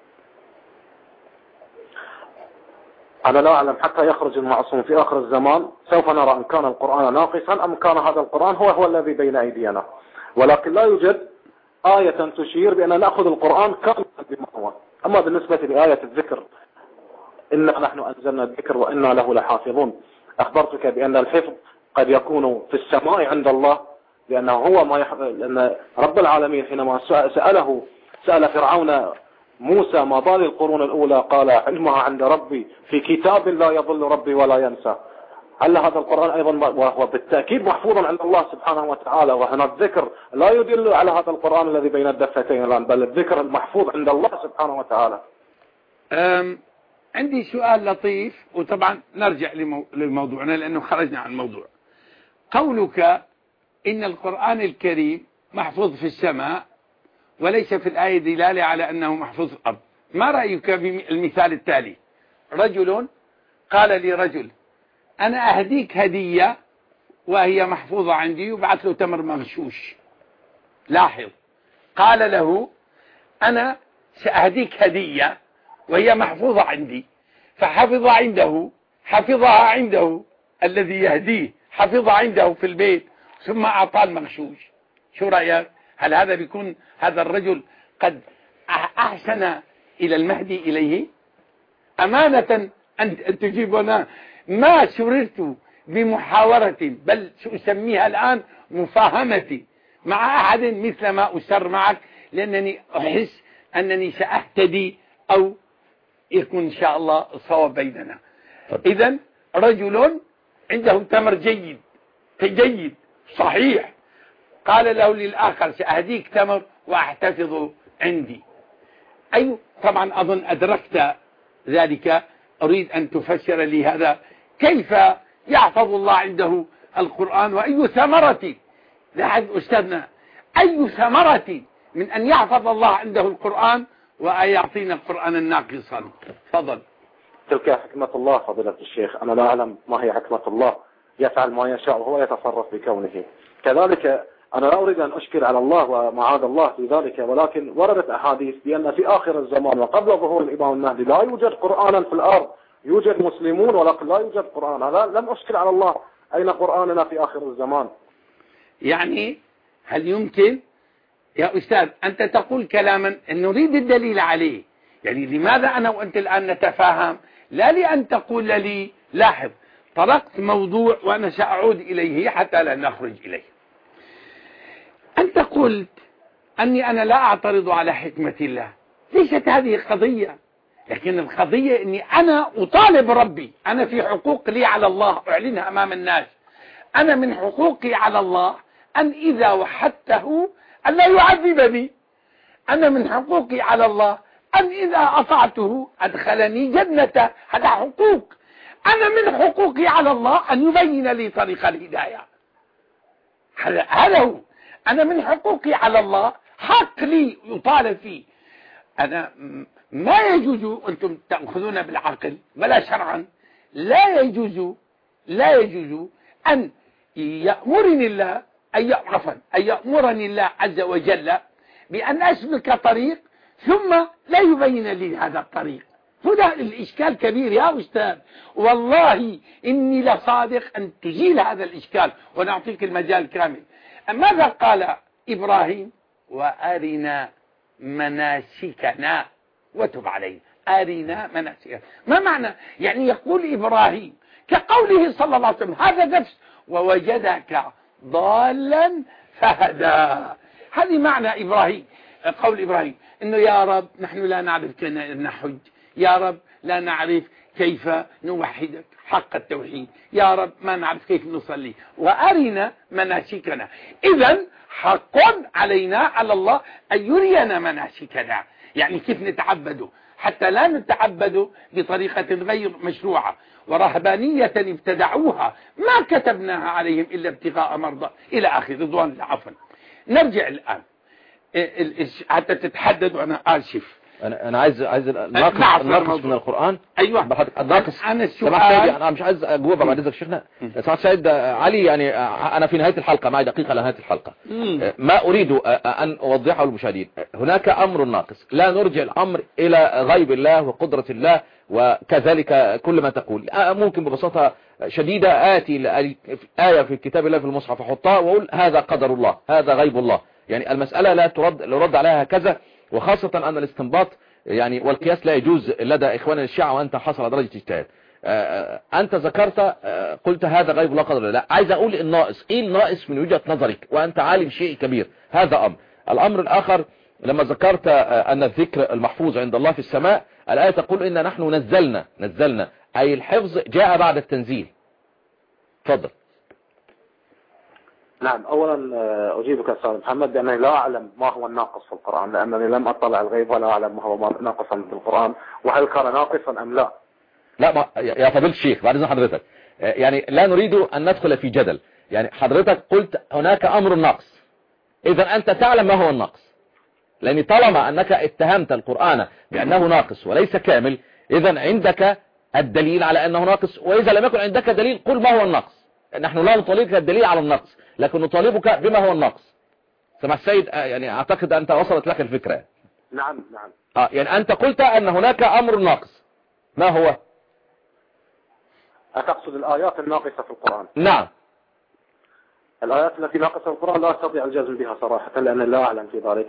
أنا لا أعلم حتى يخرج المعصوم في آخر الزمان سوف نرى أن كان القرآن ناقصا أم كان هذا القرآن هو هو الذي بين أيدينا، ولكن لا يوجد آية تشير بأن نأخذ القرآن كاملا بما هو. أما بالنسبة لآية الذكر، إنا نحن أنزلنا الذكر وإنا له لحافظون، أخبرتك بأن الحفظ قد يكون في السماء عند الله، لأنه هو ما يحفظ. لأن رب العالمين حينما سأله سأل فرعون موسى ما بال القرون الأولى، قال علمها عند ربي في كتاب لا يضل ربي ولا ينسى. هل هذا القرآن أيضا وهو بالتأكيد محفوظا عند الله سبحانه وتعالى، وهنا الذكر لا يدل على هذا القرآن الذي بين الدفتين الآن، بل الذكر المحفوظ عند الله سبحانه وتعالى. أم عندي سؤال لطيف، وطبعا نرجع لموضوعنا لأنه خرجنا عن الموضوع. قولك إن القرآن الكريم محفوظ في السماء وليس في الآية دلالة على أنه محفوظ في الأرض، ما رأيك بالمثال التالي؟ رجل قال لرجل أنا أهديك هدية وهي محفوظة عندي، وبعث له تمر مغشوش. لاحظ، قال له أنا سأهديك هدية وهي محفوظة عندي، فحفظ عنده حفظها عنده الذي يهديه، حفظ عنده في البيت ثم أعطاه المغشوش. شو رأيك؟ هل هذا بيكون هذا الرجل قد أحسن إلى المهدي إليه؟ أمانة أن تجيبنا، ما سررت بمحاورة بل سأسميها الآن مفاهمتي مع أحد مثل ما أسر معك، لأنني أحس أنني سأهتدي أو يكون إن شاء الله الصواب بيننا. إذن رجل عنده تمر جيد جيد صحيح، قال له للآخر سأهديك تمر وأحتفظه عندي. أي طبعا أظن أدركت ذلك. أريد أن تفسر لي هذا، كيف يحفظ الله عنده القرآن وأي ثمرة، لاحظ أستاذنا، أي ثمرة من أن يحفظ الله عنده القرآن ويعطينا القرآن الناقصا؟ تفضل. تلك حكمة الله فضيلة الشيخ، أنا لا أعلم ما هي حكمة الله، يفعل ما يشاء وهو يتصرف بكونه. كذلك أنا لا أريد أن أشكل على الله ومعاذ الله في ذلك، ولكن وردت أحاديث بأن في آخر الزمان وقبل ظهور الإمام المهدي لا يوجد قرآنا في الأرض، يوجد مسلمون ولكن لا يوجد قرآن. هذا لم أشكل على الله، أين قرآننا في آخر الزمان؟ يعني هل يمكن يا أستاذ أنت تقول كلاما نريد الدليل عليه؟ يعني لماذا أنا وأنت الآن نتفاهم؟ لا لأن تقول لي، لاحظ طرقت موضوع وأنا سأعود إليه حتى لا نخرج إليه. أنت قلت أني أنا لا أعترض على حكمة الله، ليست هذه القضية، لكن القضية أني أنا أطالب ربي، أنا في حقوق لي على الله أعلنها أمام الناس. أنا من حقوقي على الله أن إذا وحدته أن لا يعذبني، أنا من حقوقي على الله أن إذا أطعته أدخلني جنة، هذا حقوق. أنا من حقوقي على الله أن يبين لي طريق الهداية، هذا هو. أنا من حقوقي على الله حق لي يطالب فيه. أنا ما يجوز، أنتم تأخذون بالعقل ولا شرعا، لا يجوز لا يجوز أن يأمرني الله أن عفوا أن يأمرني الله عز وجل بأن أسلك طريق ثم لا يبين لي هذا الطريق. هذا الإشكال كبير يا أستاذ، والله إني لصادق أن تزيل هذا الإشكال ونعطيك المجال كامل. ماذا قال إبراهيم؟ وأرنا مناسكنا وتب علينا. أرنا مناسكنا، ما معنى؟ يعني يقول إبراهيم كقوله صلى الله عليه وسلم هذا نفس ووجدك ضالا فهدى. هذه معنى إبراهيم، قول إبراهيم إنه يا رب نحن لا نعرف كيف نحج، يا رب لا نعرف كيف نوحدك حق التوحيد، يا رب ما نعرف كيف نصلي وأرنا مناسكنا. إذن حق علينا على الله أن يرينا مناسكنا، يعني كيف نتعبد، حتى لا نتعبد بطريقة غير مشروعة. ورهبانية ابتدعوها ما كتبناها عليهم إلا ابتغاء مرضى إلى آخر رضوان الله. عفوا نرجع الآن حتى تتحدد. وأنا آسف، انا انا عايز عايز الناقص الناقص من القرآن. ايوه الناقص. انا السؤال انا مش عايز اجاوب بعد اذنك شيخنا. سمعت سيد علي، يعني انا في نهايه الحلقه معي دقيقه لنهايه الحلقه. مم. ما اريد ان اوضحه للمشاهدين، هناك امر ناقص، لا نرجع الامر الى غيب الله وقدره الله وكذلك كل ما تقول. ممكن ببساطه شديده اتي ايه في كتاب الله في المصحف احطها واقول هذا قدر الله، هذا غيب الله. يعني المساله لا ترد لا رد عليها هكذا، وخاصة أن الاستنباط يعني والقياس لا يجوز لدى إخواننا الشيعة وأنت حصل على درجة اجتهاد. أنت ذكرت قلت هذا غيب الله قدر الله، لا عايز أقول الناقص إيه الناقص من وجهة نظرك وأنت عالم شيء كبير. هذا أمر. الأمر الآخر لما ذكرت أن الذكر المحفوظ عند الله في السماء، الآية تقول إن نحن نزلنا نزلنا أي الحفظ جاء بعد التنزيل. تفضل. نعم، أولا أجيبك أستاذ محمد بأنني لا أعلم ما هو الناقص في القرآن، لأنني لم أطلع الغيب ولا أعلم ما هو ناقصا في القرآن وهل كان ناقصا أم لا. لا ما يا فضيلة الشيخ بعد إذن حضرتك، يعني لا نريد أن ندخل في جدل. يعني حضرتك قلت هناك أمر ناقص، إذا أنت تعلم ما هو الناقص، لأن طالما أنك اتهمت القرآن بأنه ناقص وليس كامل، إذا عندك الدليل على أنه ناقص، وإذا لم يكن عندك دليل قل ما هو الناقص. نحن لا نطالبك الدليل على النقص، لكن نطالبك بما هو النقص. سمع السيد، يعني اعتقد انت وصلت لك الفكرة. نعم نعم. اه يعني انت قلت ان هناك امر ناقص، ما هو؟ أتقصد الآيات الناقصة في القرآن؟ نعم. الآيات التي ناقصة في القرآن لا أستطيع الجزم بها صراحة، لأن لا أعلم في ذلك،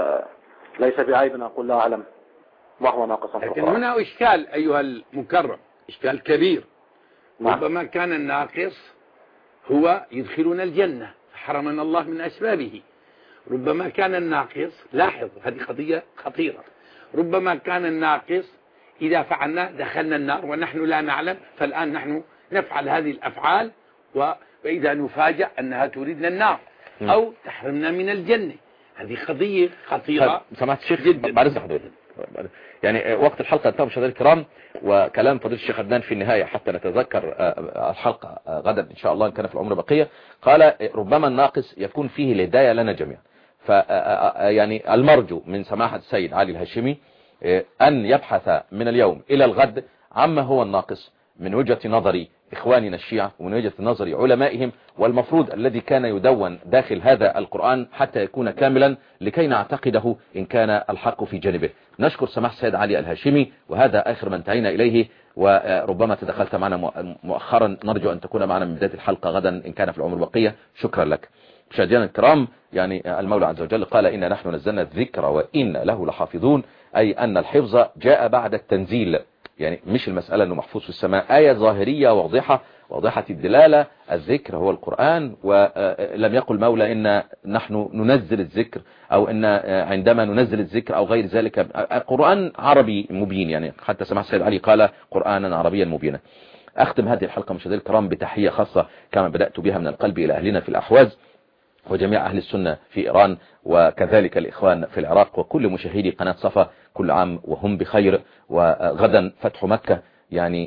وليس بعيب أن أقول لا أعلم ما هو ناقص في القرآن. لكن هنا إشكال أيها المكرم، إشكال كبير. نعم. ربما كان الناقص هو يدخلنا الجنة حرمنا الله من أسبابه. ربما كان الناقص، لاحظ هذه قضية خطيرة، ربما كان الناقص إذا فعلنا دخلنا النار ونحن لا نعلم، فالآن نحن نفعل هذه الأفعال وإذا نفاجأ أنها تريدنا النار أو تحرمنا من الجنة. هذه قضية خطيرة. سمعت الشيخ بعد حضرتك، يعني وقت الحلقة انتهى مشاهدينا الكرام، وكلام فضيلة الشيخ عدنان في النهاية حتى نتذكر الحلقة غدا إن شاء الله إن كان في العمر بقية. قال ربما الناقص يكون فيه الهداية لنا جميعا. ف يعني المرجو من سماحة السيد علي الهاشمي أن يبحث من اليوم إلى الغد عما هو الناقص من وجهة نظر إخواننا الشيعة ومن وجهة نظر علمائهم، والمفروض الذي كان يدون داخل هذا القرآن حتى يكون كاملا لكي نعتقده إن كان الحق في جانبه. نشكر سماحة السيد علي الهاشمي، وهذا آخر ما انتهينا إليه، وربما تدخلت معنا مؤخرا، نرجو أن تكون معنا من بداية الحلقة غدا إن كان في العمر بقية. شكرا لك. مشاهدينا الكرام، يعني المولى عز وجل قال إن نحن نزلنا الذكر وإن له لحافظون، أي أن الحفظ جاء بعد التنزيل، يعني مش المسألة أنه محفوظ في السماء. آية ظاهرية واضحة واضحة الدلالة، الذكر هو القرآن، ولم يقل مولى إن نحن ننزل الذكر أو إن عندما ننزل الذكر أو غير ذلك. القرآن عربي مبين، يعني حتى سمع السيد علي قال قرآنا عربيا مبينا. أختم هذه الحلقة مشاهدينا الكرام بتحية خاصة كما بدأت بها من القلب إلى أهلنا في الأحواز وجميع أهل السنة في إيران، وكذلك الإخوان في العراق، وكل مشاهدي قناة صفا كل عام وهم بخير. وغدا فتح مكة، يعني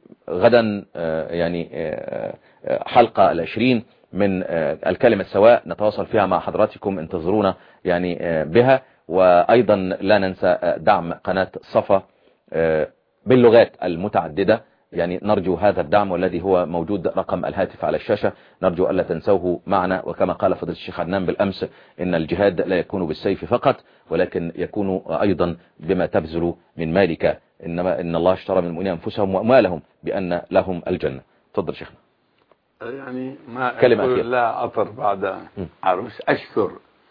غدا يعني حلقة العشرين من الكلمة السواء نتواصل فيها مع حضراتكم، انتظرونا يعني بها. وأيضا لا ننسى دعم قناة صفا باللغات المتعددة، يعني نرجو هذا الدعم والذي هو موجود رقم الهاتف على الشاشة، نرجو ألا تنسوه معنا. وكما قال فضيلة الشيخ عدنان بالأمس إن الجهاد لا يكون بالسيف فقط، ولكن يكون أيضا بما تبذل من مالك، إنما إن الله اشترى من المؤمنين أنفسهم وأموالهم بأن لهم الجنة. تفضل شيخنا. يعني ما كلمة أقول لا أطر بعد عرس. أشكر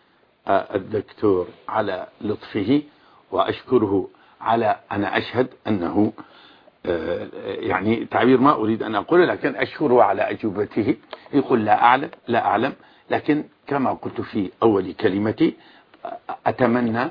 الدكتور على لطفه، وأشكره على أنا أشهد أنه يعني تعبير ما أريد أن أقوله، لكن أشكره على أجوبته. يقول لا أعلم لا أعلم، لكن كما قلت في أول كلمتي أتمنى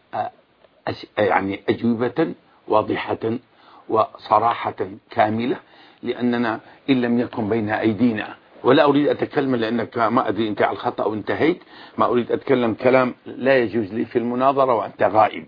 يعني أجوبة واضحة وصراحة كاملة، لأننا إن لم يكن بين أيدينا، ولا أريد أتكلم لأنك ما أدري أنت على الخطأ أو انتهيت، ما أريد أتكلم كلام لا يجوز لي في المناظرة وأنت غائب،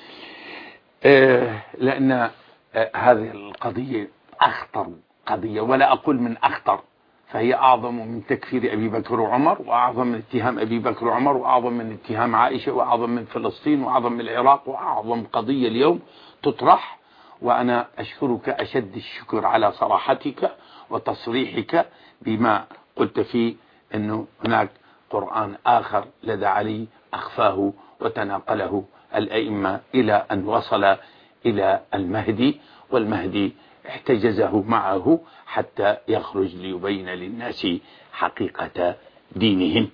لأن هذه القضية أخطر قضية، ولا أقول من أخطر، فهي أعظم من تكفير أبي بكر وعمر، وأعظم من اتهام أبي بكر وعمر، وأعظم من اتهام عائشة، وأعظم من فلسطين، وأعظم من العراق، وأعظم قضية اليوم تطرح. وأنا أشكرك أشد الشكر على صراحتك وتصريحك بما قلت فيه أنه هناك قرآن آخر لدى علي أخفاه وتناقله الأئمة إلى أن وصل إلى المهدي، والمهدي احتجزه معه حتى يخرج ليبين للناس حقيقة دينهم.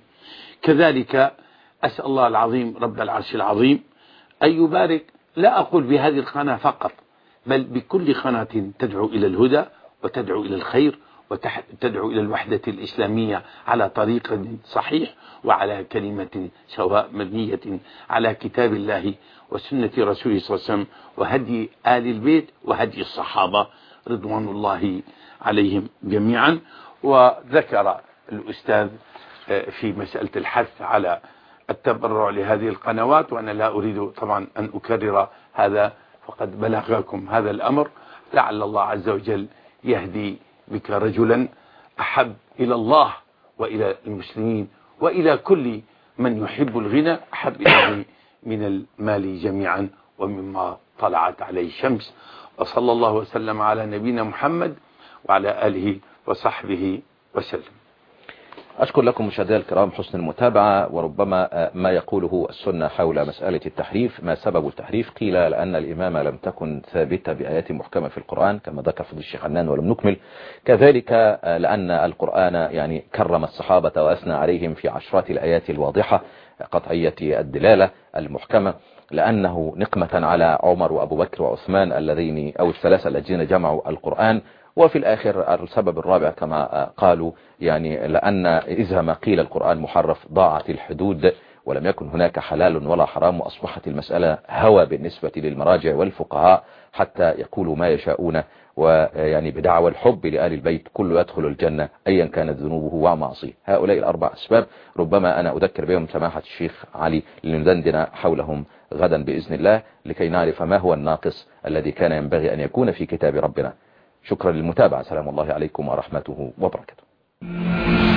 كذلك أسأل الله العظيم رب العرش العظيم أن يبارك، لا أقول بهذه القناة فقط، بل بكل قناة تدعو إلى الهدى وتدعو إلى الخير وتدعو إلى الوحدة الإسلامية على طريق صحيح، وعلى كلمة سواء مبنية على كتاب الله وسنة رسوله صلى الله عليه وسلم وهدي آل البيت وهدي الصحابة رضوان الله عليهم جميعا. وذكر الأستاذ في مسألة الحث على التبرع لهذه القنوات، وأنا لا أريد طبعا أن أكرر هذا، فقد بلغكم هذا الأمر. لعل الله عز وجل يهدي بك رجلا أحب إلى الله وإلى المسلمين وإلى كل من يحب الغنى، أحب إليه من المال جميعا ومما طلعت عليه الشمس. وصلى الله وسلم على نبينا محمد وعلى آله وصحبه وسلم. أشكر لكم مشاهدينا الكرام حسن المتابعة. وربما ما يقوله السنة حول مسألة التحريف، ما سبب التحريف؟ قيل لأن الإمامة لم تكن ثابتة بآيات محكمة في القرآن كما ذكر فضيلة الشيخ عنان ولم نكمل، كذلك لأن القرآن يعني كرم الصحابة وأثنى عليهم في عشرات الآيات الواضحة قطعية الدلالة المحكمة، لأنه نقمة على عمر وأبو بكر وعثمان اللذين أو الثلاثة الذين جمعوا القرآن. وفي الآخر السبب الرابع كما قالوا يعني لأن إذا ما قيل القرآن محرف ضاعت الحدود ولم يكن هناك حلال ولا حرام، وأصبحت المسألة هوى بالنسبة للمراجع والفقهاء حتى يقولوا ما يشاءون، ويعني بدعوى الحب لآل البيت كل يدخل الجنة أيا كانت ذنوبه ومعصيه. هؤلاء الأربع أسباب ربما أنا أذكر بهم سماحة الشيخ علي لندندن حولهم غدا بإذن الله لكي نعرف ما هو الناقص الذي كان ينبغي أن يكون في كتاب ربنا. شكرا للمتابعة. سلام الله عليكم ورحمته وبركاته.